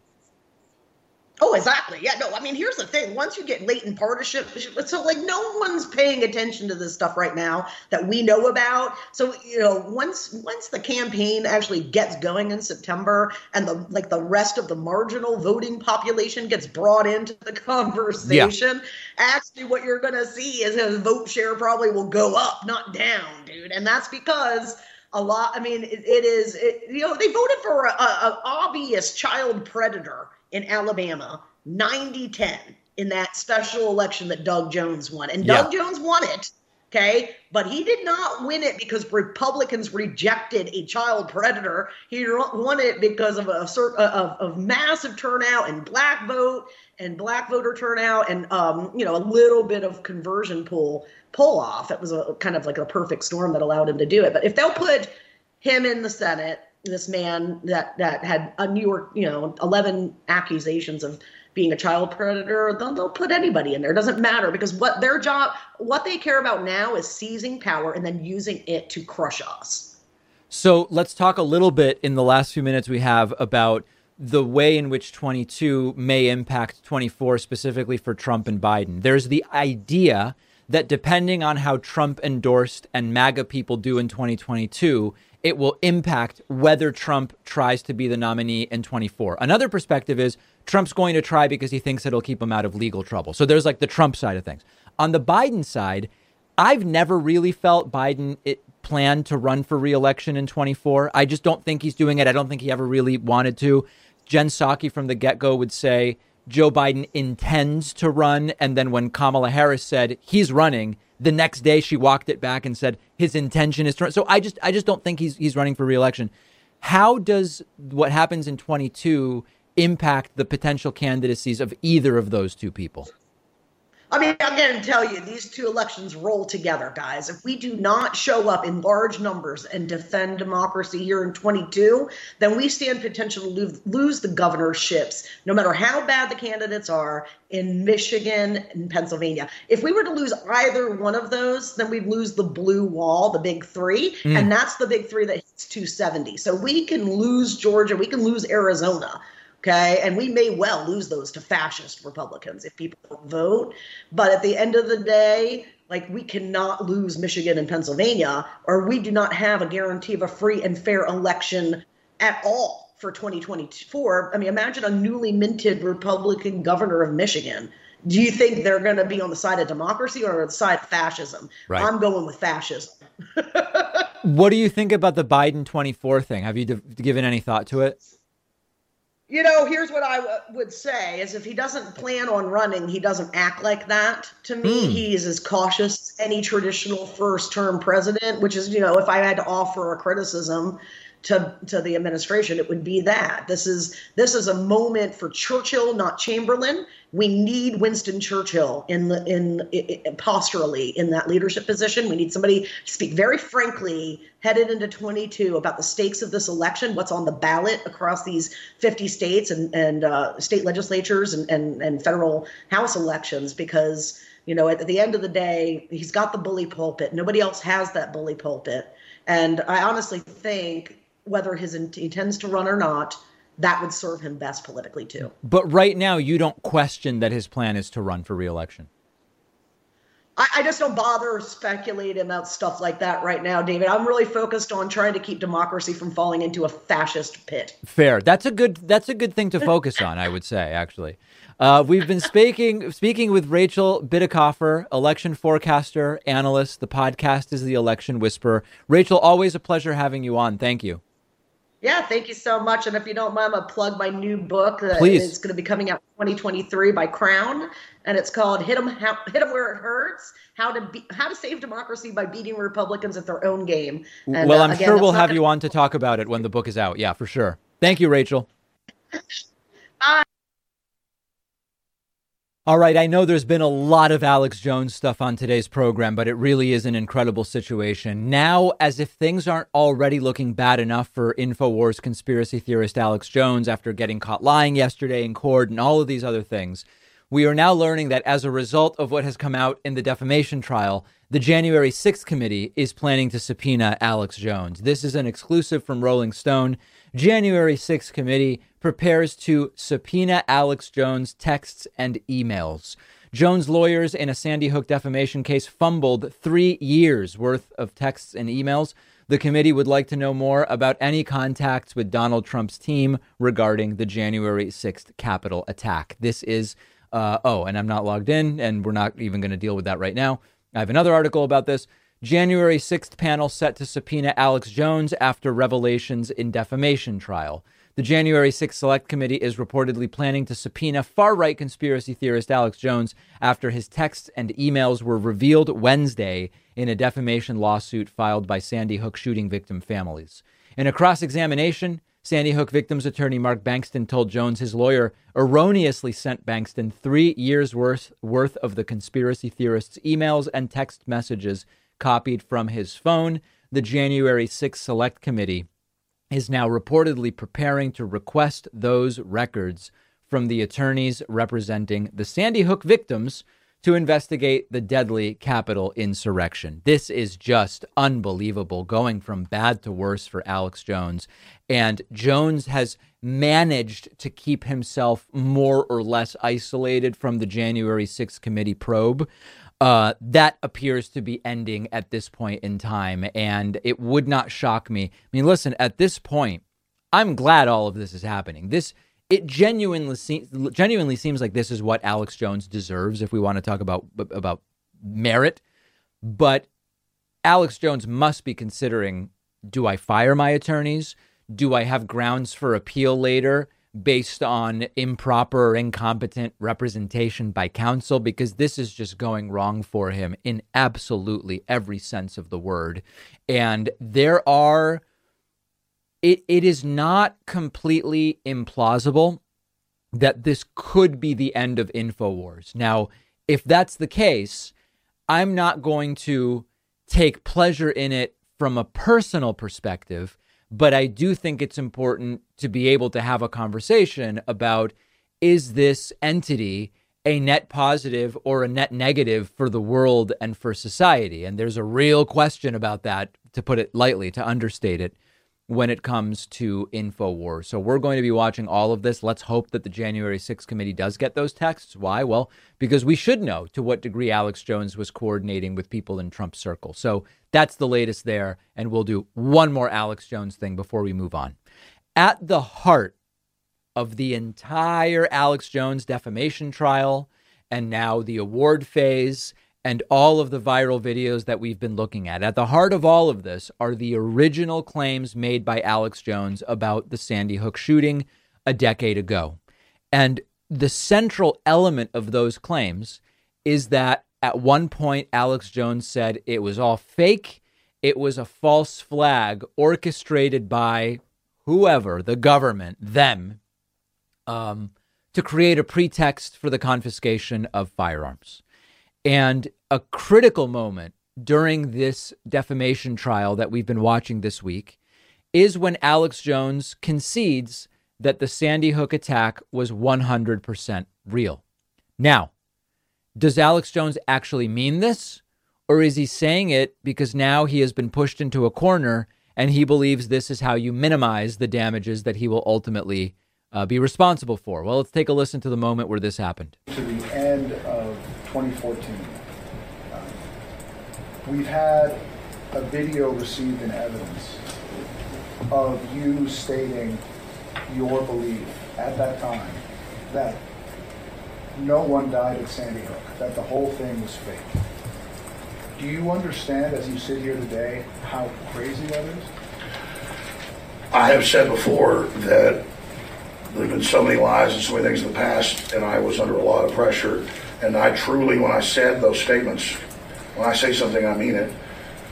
Oh, exactly. Yeah, no, I mean, here's the thing. Once you get latent partisanship, so like no one's paying attention to this stuff right now that we know about. So, once the campaign actually gets going in September and the rest of the marginal voting population gets brought into the conversation, actually what you're going to see is his vote share probably will go up, not down, dude. And that's because they voted for an obvious child predator in Alabama, 90-10 in that special election that Doug Jones won. And Doug Jones won it, okay? But he did not win it because Republicans rejected a child predator. He won it because of of massive turnout and black vote and black voter turnout and, a little bit of conversion pull off. It was a kind of like a perfect storm that allowed him to do it. But if they'll put him in the Senate, this man that had a New York, 11 accusations of being a child predator, they'll put anybody in there. It doesn't matter, because what they care about now is seizing power and then using it to crush us.
So let's talk a little bit in the last few minutes we have about the way in which 22 may impact 24, specifically for Trump and Biden. There's the idea that depending on how Trump endorsed and MAGA people do in 2022, it will impact whether Trump tries to be the nominee in 24. Another perspective is Trump's going to try because he thinks it'll keep him out of legal trouble. So there's like the Trump side of things. On the Biden side, I've never really felt Biden planned to run for re-election in 24. I just don't think he's doing it. I don't think he ever really wanted to. Jen Psaki from the get-go would say Joe Biden intends to run. And then when Kamala Harris said he's running, the next day she walked it back and said his intention is to run. So I just don't think he's running for re-election. How does what happens in 22 impact the potential candidacies of either of those two people?
I mean, I'm going to tell you, these two elections roll together, guys. If we do not show up in large numbers and defend democracy here in 22, then we stand potential to lose the governorships, no matter how bad the candidates are, in Michigan and Pennsylvania. If we were to lose either one of those, then we'd lose the blue wall, the big three, and that's the big three that hits 270. So we can lose Georgia, we can lose Arizona. Okay, and we may well lose those to fascist Republicans if people don't vote. But at the end of the day, like, we cannot lose Michigan and Pennsylvania, or we do not have a guarantee of a free and fair election at all for 2024. I mean, imagine a newly minted Republican governor of Michigan. Do you think they're going to be on the side of democracy or on the side of fascism?
Right.
I'm going with fascism.
What do you think about the Biden 24 thing? Have you given any thought to it?
You know, here's what I would say is if he doesn't plan on running, he doesn't act like that. To me, he's as cautious as any traditional first-term president, which is, you know, if I had to offer a criticism to the administration, it would be that. This is a moment for Churchill, not Chamberlain. We need Winston Churchill posturally in that leadership position. We need somebody to speak very frankly headed into 22 about the stakes of this election, what's on the ballot across these 50 states and state legislatures and federal House elections, because, you know, at the end of the day, he's got the bully pulpit. Nobody else has that bully pulpit. And I honestly think whether he intends to run or not, that would serve him best politically, too.
But right now, you don't question that his plan is to run for re-election.
I just don't bother speculating about stuff like that right now, David. I'm really focused on trying to keep democracy from falling into a fascist pit.
Fair. That's a good thing to focus on, I would say, actually. We've been speaking with Rachel Bitecofer, election forecaster, analyst. The podcast is The Election Whisperer. Rachel, always a pleasure having you on. Thank you.
Yeah, thank you so much. And if you don't mind, I'm going to plug my new book that
Please.
is going to be coming out in 2023 by Crown. And it's called Hit 'em Where It Hurts, How to Save Democracy by Beating Republicans at Their Own Game. And,
well, I'm
again,
sure we'll
that's not
have you on to talk about it when the book is out. Yeah, for sure. Thank you, Rachel.
Bye.
All right, I know there's been a lot of Alex Jones stuff on today's program, but it really is an incredible situation. Now, as if things aren't already looking bad enough for InfoWars conspiracy theorist Alex Jones after getting caught lying yesterday in court and all of these other things, we are now learning that as a result of what has come out in the defamation trial, the January 6th committee is planning to subpoena Alex Jones. This is an exclusive from Rolling Stone. January 6th committee prepares to subpoena Alex Jones' texts and emails. Jones' lawyers in a Sandy Hook defamation case fumbled 3 years worth of texts and emails. The committee would like to know more about any contacts with Donald Trump's team regarding the January 6th Capitol attack. This is, and I'm not logged in, and we're not even going to deal with that right now. I have another article about this. January 6th panel set to subpoena Alex Jones after revelations in defamation trial. The January 6th Select Committee is reportedly planning to subpoena far-right conspiracy theorist Alex Jones after his texts and emails were revealed Wednesday in a defamation lawsuit filed by Sandy Hook shooting victim families. In a cross-examination, Sandy Hook victims attorney Mark Bankston told Jones his lawyer erroneously sent Bankston 3 years' worth of the conspiracy theorist's emails and text messages copied from his phone. The January 6th Select Committee is now reportedly preparing to request those records from the attorneys representing the Sandy Hook victims to investigate the deadly Capitol insurrection. This is just unbelievable, going from bad to worse for Alex Jones. And Jones has managed to keep himself more or less isolated from the January 6th committee probe. That appears to be ending at this point in time, and it would not shock me. I mean, listen, at this point, I'm glad all of this is happening. It genuinely seems like this is what Alex Jones deserves if we want to talk about merit. But Alex Jones must be considering, do I fire my attorneys? Do I have grounds for appeal later based on improper or incompetent representation by counsel? Because this is just going wrong for him in absolutely every sense of the word. And it is not completely implausible that this could be the end of InfoWars. Now, if that's the case, I'm not going to take pleasure in it from a personal perspective, but I do think it's important to be able to have a conversation about, is this entity a net positive or a net negative for the world and for society? And there's a real question about that, to put it lightly, to understate it, when it comes to InfoWars. So we're going to be watching all of this. Let's hope that the January 6th committee does get those texts. Why? Well, because we should know to what degree Alex Jones was coordinating with people in Trump's circle. So that's the latest there. And we'll do one more Alex Jones thing before we move on. At the heart of the entire Alex Jones defamation trial, and now the award phase, and all of the viral videos that we've been looking at the heart of all of this are the original claims made by Alex Jones about the Sandy Hook shooting a decade ago. And the central element of those claims is that at one point, Alex Jones said it was all fake. It was a false flag orchestrated by whoever, the government, them, to create a pretext for the confiscation of firearms. And a critical moment during this defamation trial that we've been watching this week is when Alex Jones concedes that the Sandy Hook attack was 100% real. Now, does Alex Jones actually mean this? Or is he saying it because now he has been pushed into a corner and he believes this is how you minimize the damages that he will ultimately be responsible for? Well, let's take a listen to the moment where this happened.
To the end of 2014, we've had a video received in evidence of you stating your belief at that time that no one died at Sandy Hook, that the whole thing was fake. Do you understand, as you sit here today, how crazy that is?
I have said before that there have been so many lies and so many things in the past, and I was under a lot of pressure. And I truly, when I said those statements, when I say something, I mean it,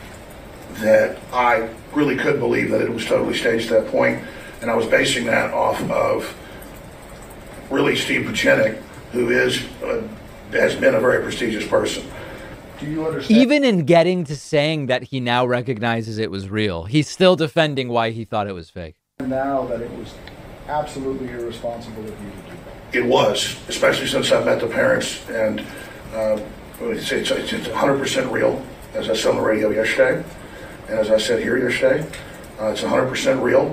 that I really could believe that it was totally staged at that point. And I was basing that off of really Steve Pieczenik, who has been a very prestigious person.
Do you understand?
Even in getting to saying that he now recognizes it was real, he's still defending why he thought it was fake.
Now that it was absolutely irresponsible of you to do that.
It was, especially since I've met the parents, and it's 100% real, as I said on the radio yesterday, and as I said here yesterday, it's 100% real,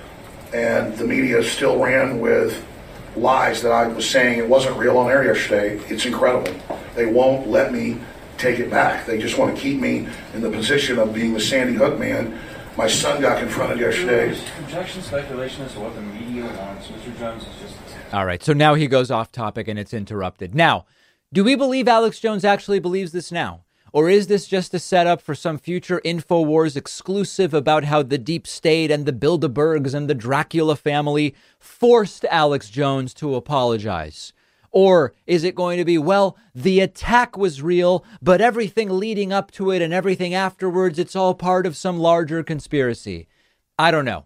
and the media still ran with lies that I was saying it wasn't real on air yesterday. It's incredible. They won't let me take it back. They just want to keep me in the position of being the Sandy Hook man. My son got confronted yesterday.
Objection, speculation as to what the media wants. Mr. Jones is just...
All right, so now he goes off topic and it's interrupted. Now, do we believe Alex Jones actually believes this now? Or is this just a setup for some future InfoWars exclusive about how the deep state and the Bilderbergs and the Dracula family forced Alex Jones to apologize? Or is it going to be, well, the attack was real, but everything leading up to it and everything afterwards, it's all part of some larger conspiracy? I don't know.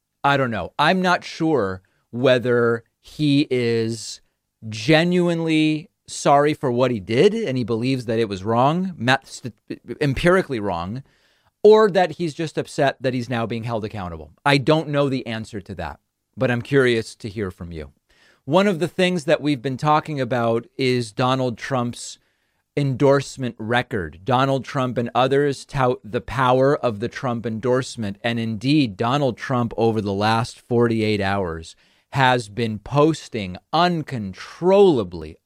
I'm not sure whether he is genuinely sorry for what he did and he believes that it was wrong, empirically wrong, or that he's just upset that he's now being held accountable. I don't know the answer to that, but I'm curious to hear from you. One of the things that we've been talking about is Donald Trump's endorsement record. Donald Trump and others tout the power of the Trump endorsement. And indeed, Donald Trump over the last 48 hours has been posting uncontrollably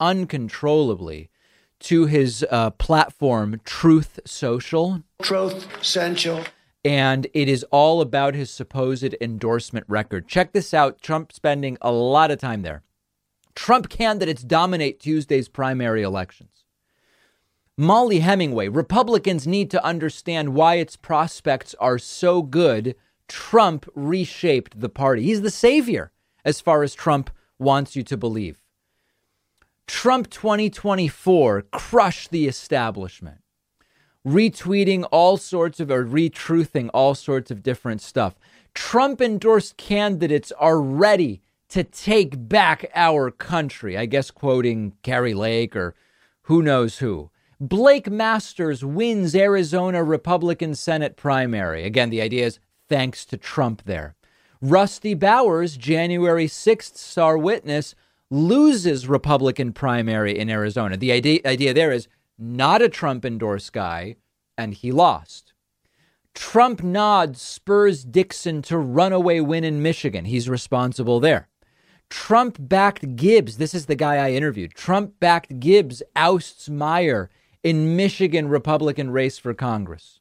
to his platform, Truth Social.
Truth Social.
And it is all about his supposed endorsement record. Check this out. Trump spending a lot of time there. Trump candidates dominate Tuesday's primary elections. Molly Hemingway, Republicans need to understand why its prospects are so good. Trump reshaped the party. He's the savior, as far as Trump wants you to believe. Trump 2024 crushed the establishment, retweeting all sorts of, or retruthing all sorts of different stuff. Trump endorsed candidates are ready to take back our country. I guess quoting Carrie Lake or who knows who. Blake Masters wins Arizona Republican Senate primary. Again, the idea is thanks to Trump there. Rusty Bowers, January 6th star witness, loses Republican primary in Arizona. The idea there is not a Trump-endorsed guy, and he lost. Trump nod spurs Dixon to runaway win in Michigan. He's responsible there. Trump-backed Gibbs, this is the guy I interviewed. Trump-backed Gibbs ousts Meyer in Michigan Republican race for Congress.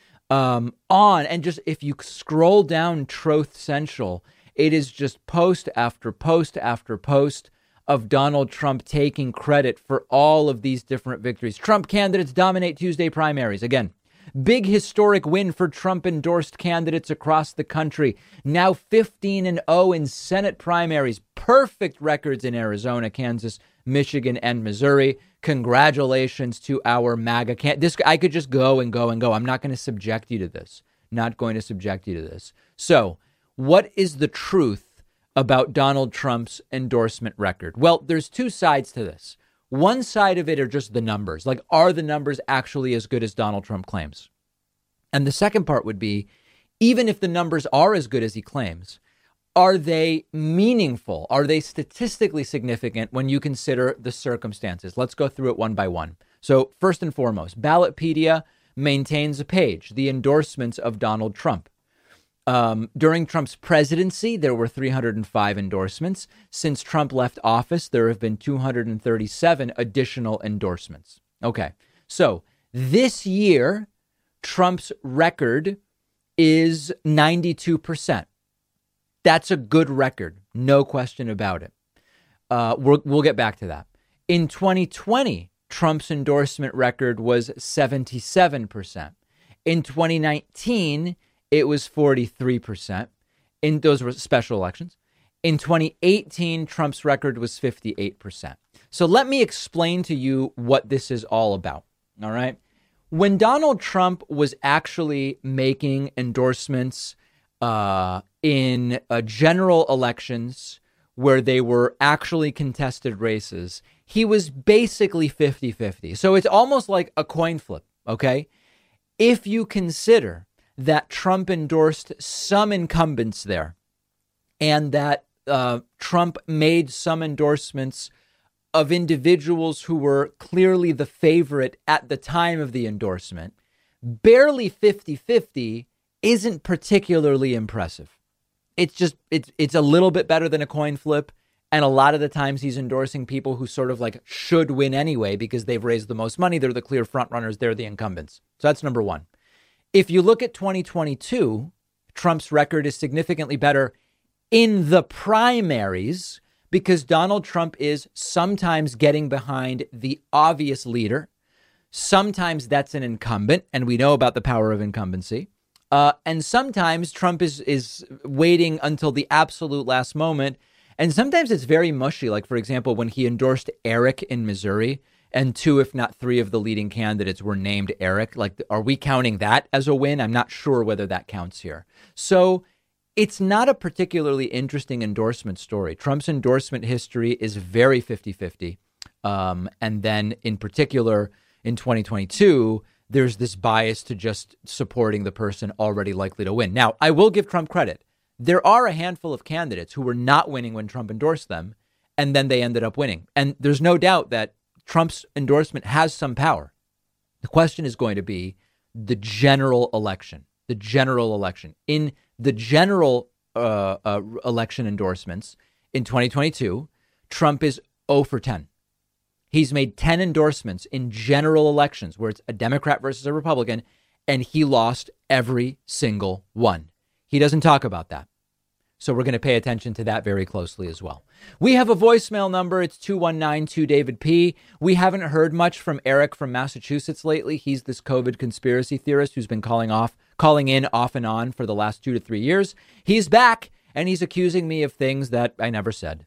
And just if you scroll down Truth Central, it is just post after post after post of Donald Trump taking credit for all of these different victories. Trump candidates dominate Tuesday primaries. Again, big historic win for Trump-endorsed candidates across the country. Now 15-0 in Senate primaries. Perfect records in Arizona, Kansas, Michigan, and Missouri. Congratulations to our MAGA I could just go and go and go. I'm not going to subject you to this. Not going to subject you to this. So, what is the truth about Donald Trump's endorsement record? Well, there's two sides to this. One side of it are just the numbers. Like, are the numbers actually as good as Donald Trump claims? And the second part would be, even if the numbers are as good as he claims, are they meaningful? Are they statistically significant when you consider the circumstances? Let's go through it one by one. So first and foremost, Ballotpedia maintains a page, the endorsements of Donald Trump. During Trump's presidency, there were 305 endorsements. Since Trump left office, there have been 237 additional endorsements. Okay, so this year, Trump's record is 92%. That's a good record. No question about it. We'll get back to that. In 2020, Trump's endorsement record was 77%. In 2019, it was 43%. Those were special elections. In 2018, Trump's record was 58%. So let me explain to you what this is all about. All right. When Donald Trump was actually making endorsements in general elections where they were actually contested races, he was basically 50-50. So it's almost like a coin flip, okay? If you consider that Trump endorsed some incumbents there and that Trump made some endorsements of individuals who were clearly the favorite at the time of the endorsement, barely 50-50 isn't particularly impressive. It's a little bit better than a coin flip. And a lot of the times he's endorsing people who sort of like should win anyway because they've raised the most money. They're the clear front runners. They're the incumbents. So that's number one. If you look at 2022, Trump's record is significantly better in the primaries because Donald Trump is sometimes getting behind the obvious leader. Sometimes that's an incumbent, and we know about the power of incumbency. And sometimes Trump is waiting until the absolute last moment. And sometimes it's very mushy. Like, for example, when he endorsed Eric in Missouri and 2, if not 3 of the leading candidates were named Eric. Like, are we counting that as a win? I'm not sure whether that counts here. So it's not a particularly interesting endorsement story. Trump's endorsement history is very 50-50. And then in particular, in 2022, there's this bias to just supporting the person already likely to win. Now, I will give Trump credit. There are a handful of candidates who were not winning when Trump endorsed them, and then they ended up winning. And there's no doubt that Trump's endorsement has some power. The question is going to be the general election. The general election. In the general election endorsements in 2022, Trump is 0 for 10. He's made 10 endorsements in general elections where it's a Democrat versus a Republican, and he lost every single one. He doesn't talk about that. So we're going to pay attention to that very closely as well. We have a voicemail number. It's 219-2-DAVID-P. We haven't heard much from Eric from Massachusetts lately. He's this COVID conspiracy theorist who's been calling in off and on for the last 2 to 3 years. He's back, and he's accusing me of things that I never said.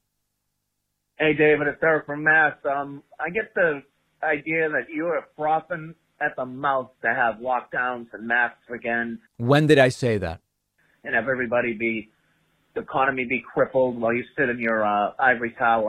Hey, David, it's Eric from Mass. I get the idea that you are frothing at the mouth to have lockdowns and masks again.
When did I say that?
And have everybody the economy be crippled while you sit in your ivory tower.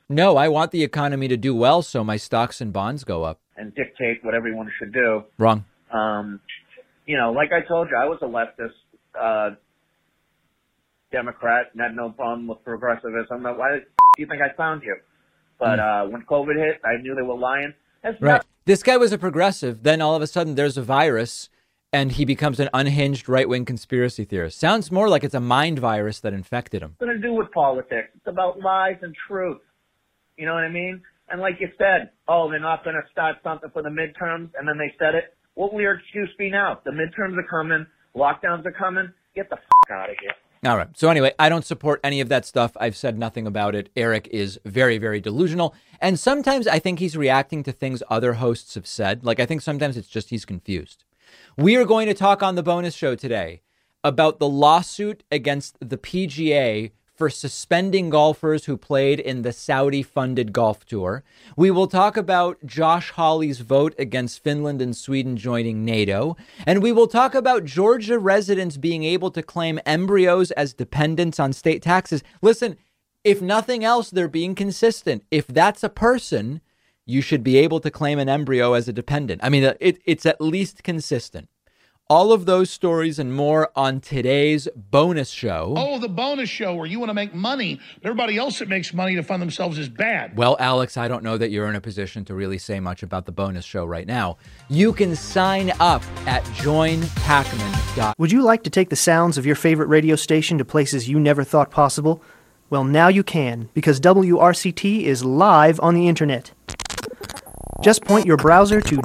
No, I want the economy to do well so my stocks and bonds go up.
and dictate what everyone should do.
Wrong.
Like I told you, I was a leftist Democrat and had no problem with progressivism. Why do you think I found you? But when COVID hit, I knew they were lying.
Right. This guy was a progressive. Then all of a sudden there's a virus and he becomes an unhinged right-wing conspiracy theorist. Sounds more like it's a mind virus that infected him.
It's nothing to do with politics. It's about lies and truth. You know what I mean? And like you said, they're not going to start something for the midterms, and then they said it. What will your excuse be now? The midterms are coming. Lockdowns are coming. Get the out of here.
All right. So anyway, I don't support any of that stuff. I've said nothing about it. Eric is very, very delusional. And sometimes I think he's reacting to things other hosts have said. Like, I think sometimes it's just he's confused. We are going to talk on the bonus show today about the lawsuit against the PGA for suspending golfers who played in the Saudi-funded golf tour. We will talk about Josh Hawley's vote against Finland and Sweden joining NATO. And we will talk about Georgia residents being able to claim embryos as dependents on state taxes. Listen, if nothing else, they're being consistent. If that's a person, you should be able to claim an embryo as a dependent. I mean, it's at least consistent. All of those stories and more on today's bonus show.
Oh, the bonus show where you want to make money, but everybody else that makes money to fund themselves is bad.
Well, Alex, I don't know that you're in a position to really say much about the bonus show right now. You can sign up at joinpacman.com.
Would you like to take the sounds of your favorite radio station to places you never thought possible? Well, now you can, because WRCT is live on the internet. Just point your browser to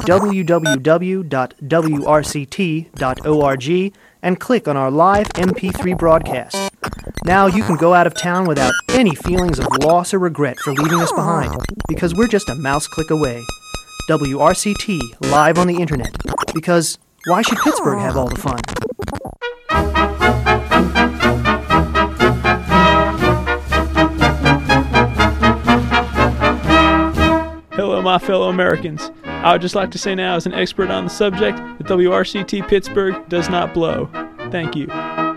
www.wrct.org and click on our live MP3 broadcast. Now you can go out of town without any feelings of loss or regret for leaving us behind, because we're just a mouse click away. WRCT, live on the internet. Because why should Pittsburgh have all the fun?
Hello, my fellow Americans. I would just like to say now, as an expert on the subject, that WRCT Pittsburgh does not blow. Thank you.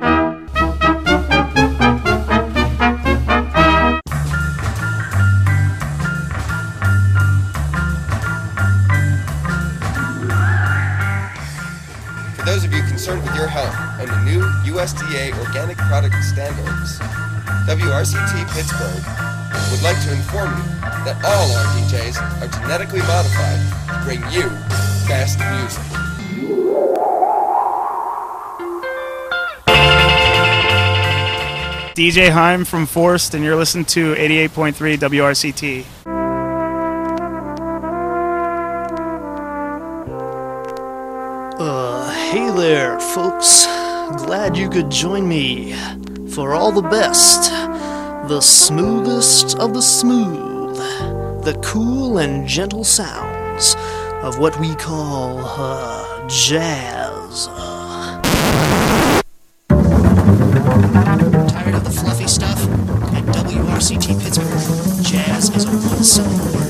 For those of you concerned with your health and the new USDA organic product standards, WRCT Pittsburgh would like to inform you that all our DJs are genetically modified to bring you best music.
DJ Heim from Forst, and you're listening to 88.3 WRCT.
Hey there, folks. Glad you could join me for all the best, the smoothest of the smooth, the cool and gentle sounds of what we call jazz. Tired of the fluffy stuff? At WRCT Pittsburgh, jazz is a one-syllable word.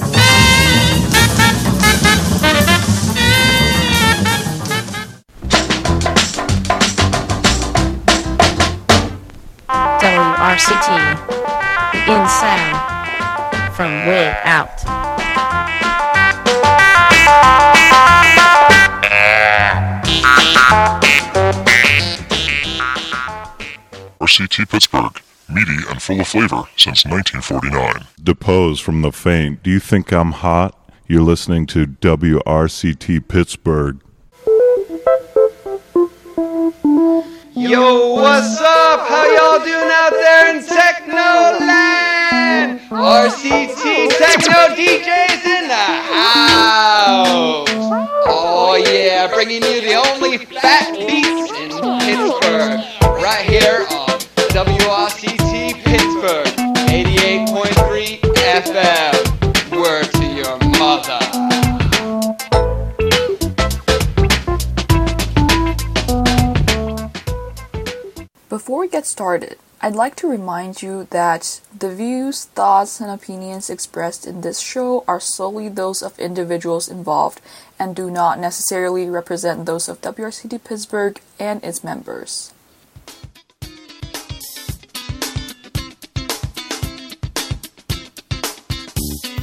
WRCT, in sound, from way out.
WRCT Pittsburgh, meaty and full of flavor since 1949.
Depose from the faint. Do you think I'm hot? You're listening to WRCT Pittsburgh.
Yo, what's up? How y'all doing out there in Technoland? RCT Techno DJs in the house. Oh yeah, bringing you the only fat beats in Pittsburgh. Right here on WRCT Pittsburgh, 88.3 FM. Word to your mother.
Before we get started, I'd like to remind you that the views, thoughts, and opinions expressed in this show are solely those of individuals involved and do not necessarily represent those of WRCT Pittsburgh and its members.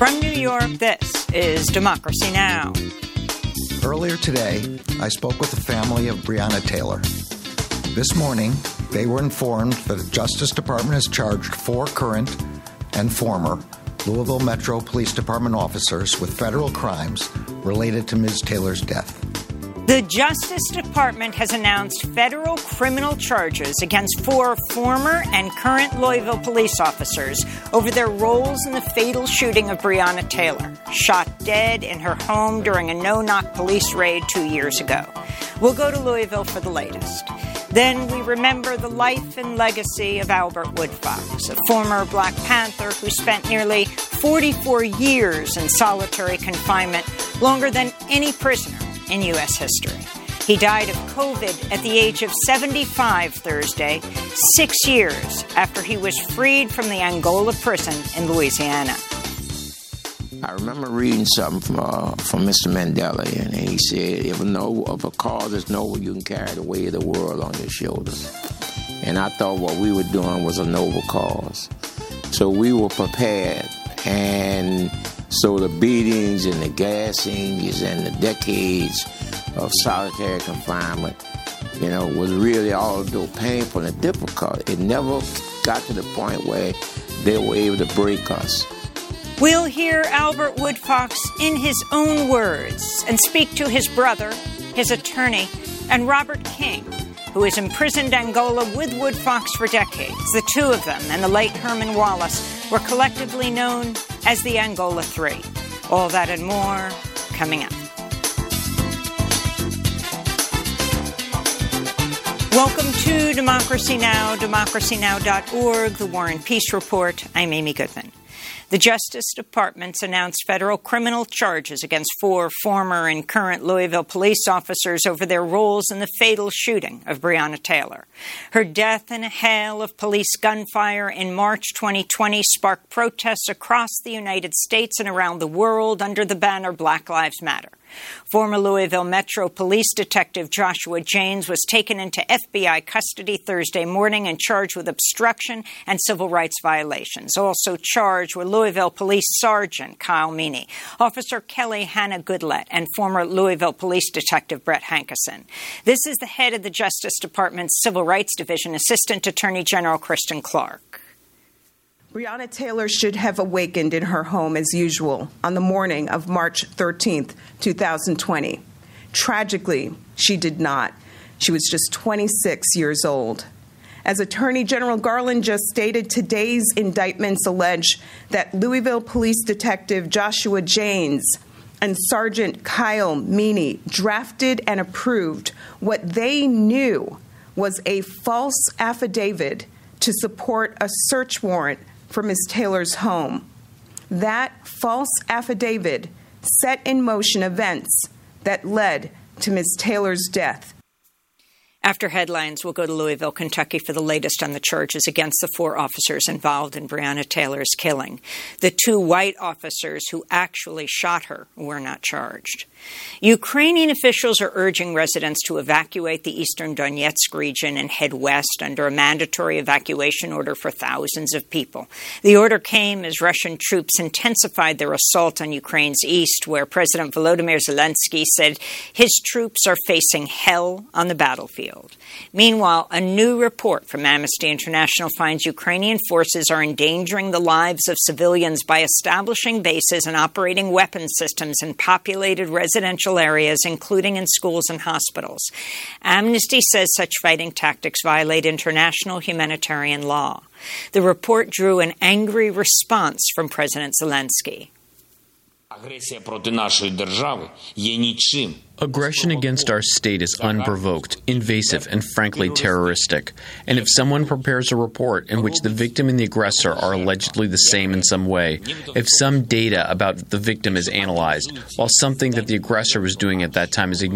From New York, this is Democracy Now!
Earlier today, I spoke with the family of Breonna Taylor. This morning, they were informed that the Justice Department has charged 4 current and former Louisville Metro Police Department officers with federal crimes related to Ms. Taylor's death.
The Justice Department has announced federal criminal charges against 4 former and current Louisville police officers over their roles in the fatal shooting of Breonna Taylor, shot dead in her home during a no-knock police raid 2 years ago. We'll go to Louisville for the latest. Then we remember the life and legacy of Albert Woodfox, a former Black Panther who spent nearly 44 years in solitary confinement, longer than any prisoner in U.S. history. He died of COVID at the age of 75 Thursday, 6 years after he was freed from the Angola prison in Louisiana.
I remember reading something from Mr. Mandela, and he said, if a cause is noble, you can carry the weight of the world on your shoulders. And I thought what we were doing was a noble cause. So we were prepared, and so the beatings and the gassings and the decades of solitary confinement, was really although painful and difficult. It never got to the point where they were able to break us.
We'll hear Albert Woodfox in his own words and speak to his brother, his attorney, and Robert King, who has imprisoned Angola with Woodfox for decades. The two of them and the late Herman Wallace were collectively known as the Angola Three. All that and more coming up. Welcome to Democracy Now!, democracynow.org, The War and Peace Report. I'm Amy Goodman. The Justice Department's announced federal criminal charges against 4 former and current Louisville police officers over their roles in the fatal shooting of Breonna Taylor. Her death in a hail of police gunfire in March 2020 sparked protests across the United States and around the world under the banner Black Lives Matter. Former Louisville Metro Police Detective Joshua Janes was taken into FBI custody Thursday morning and charged with obstruction and civil rights violations. Also charged were Louisville Police Sergeant Kyle Meany, Officer Kelly Hannah Goodlett, and former Louisville Police Detective Brett Hankerson. This is the head of the Justice Department's Civil Rights Division, Assistant Attorney General Kristen Clark.
Breonna Taylor should have awakened in her home as usual on the morning of March 13th, 2020. Tragically, she did not. She was just 26 years old. As Attorney General Garland just stated, today's indictments allege that Louisville Police Detective Joshua Janes and Sergeant Kyle Meany drafted and approved what they knew was a false affidavit to support a search warrant for Ms. Taylor's home. That false affidavit set in motion events that led to Ms. Taylor's death.
After headlines, we'll go to Louisville, Kentucky for the latest on the charges against the 4 officers involved in Breonna Taylor's killing. The 2 white officers who actually shot her were not charged. Ukrainian officials are urging residents to evacuate the eastern Donetsk region and head west under a mandatory evacuation order for thousands of people. The order came as Russian troops intensified their assault on Ukraine's east, where President Volodymyr Zelensky said his troops are facing hell on the battlefield. Meanwhile, a new report from Amnesty International finds Ukrainian forces are endangering the lives of civilians by establishing bases and operating weapon systems in populated residential areas, including in schools and hospitals. Amnesty says such fighting tactics violate international humanitarian law. The report drew an angry response from President Zelensky.
Aggression against our state is unprovoked, invasive, and frankly terroristic. And if someone prepares a report in which the victim and the aggressor are allegedly the same in some way, if some data about the victim is analyzed, while something that the aggressor was doing at that time is ignored,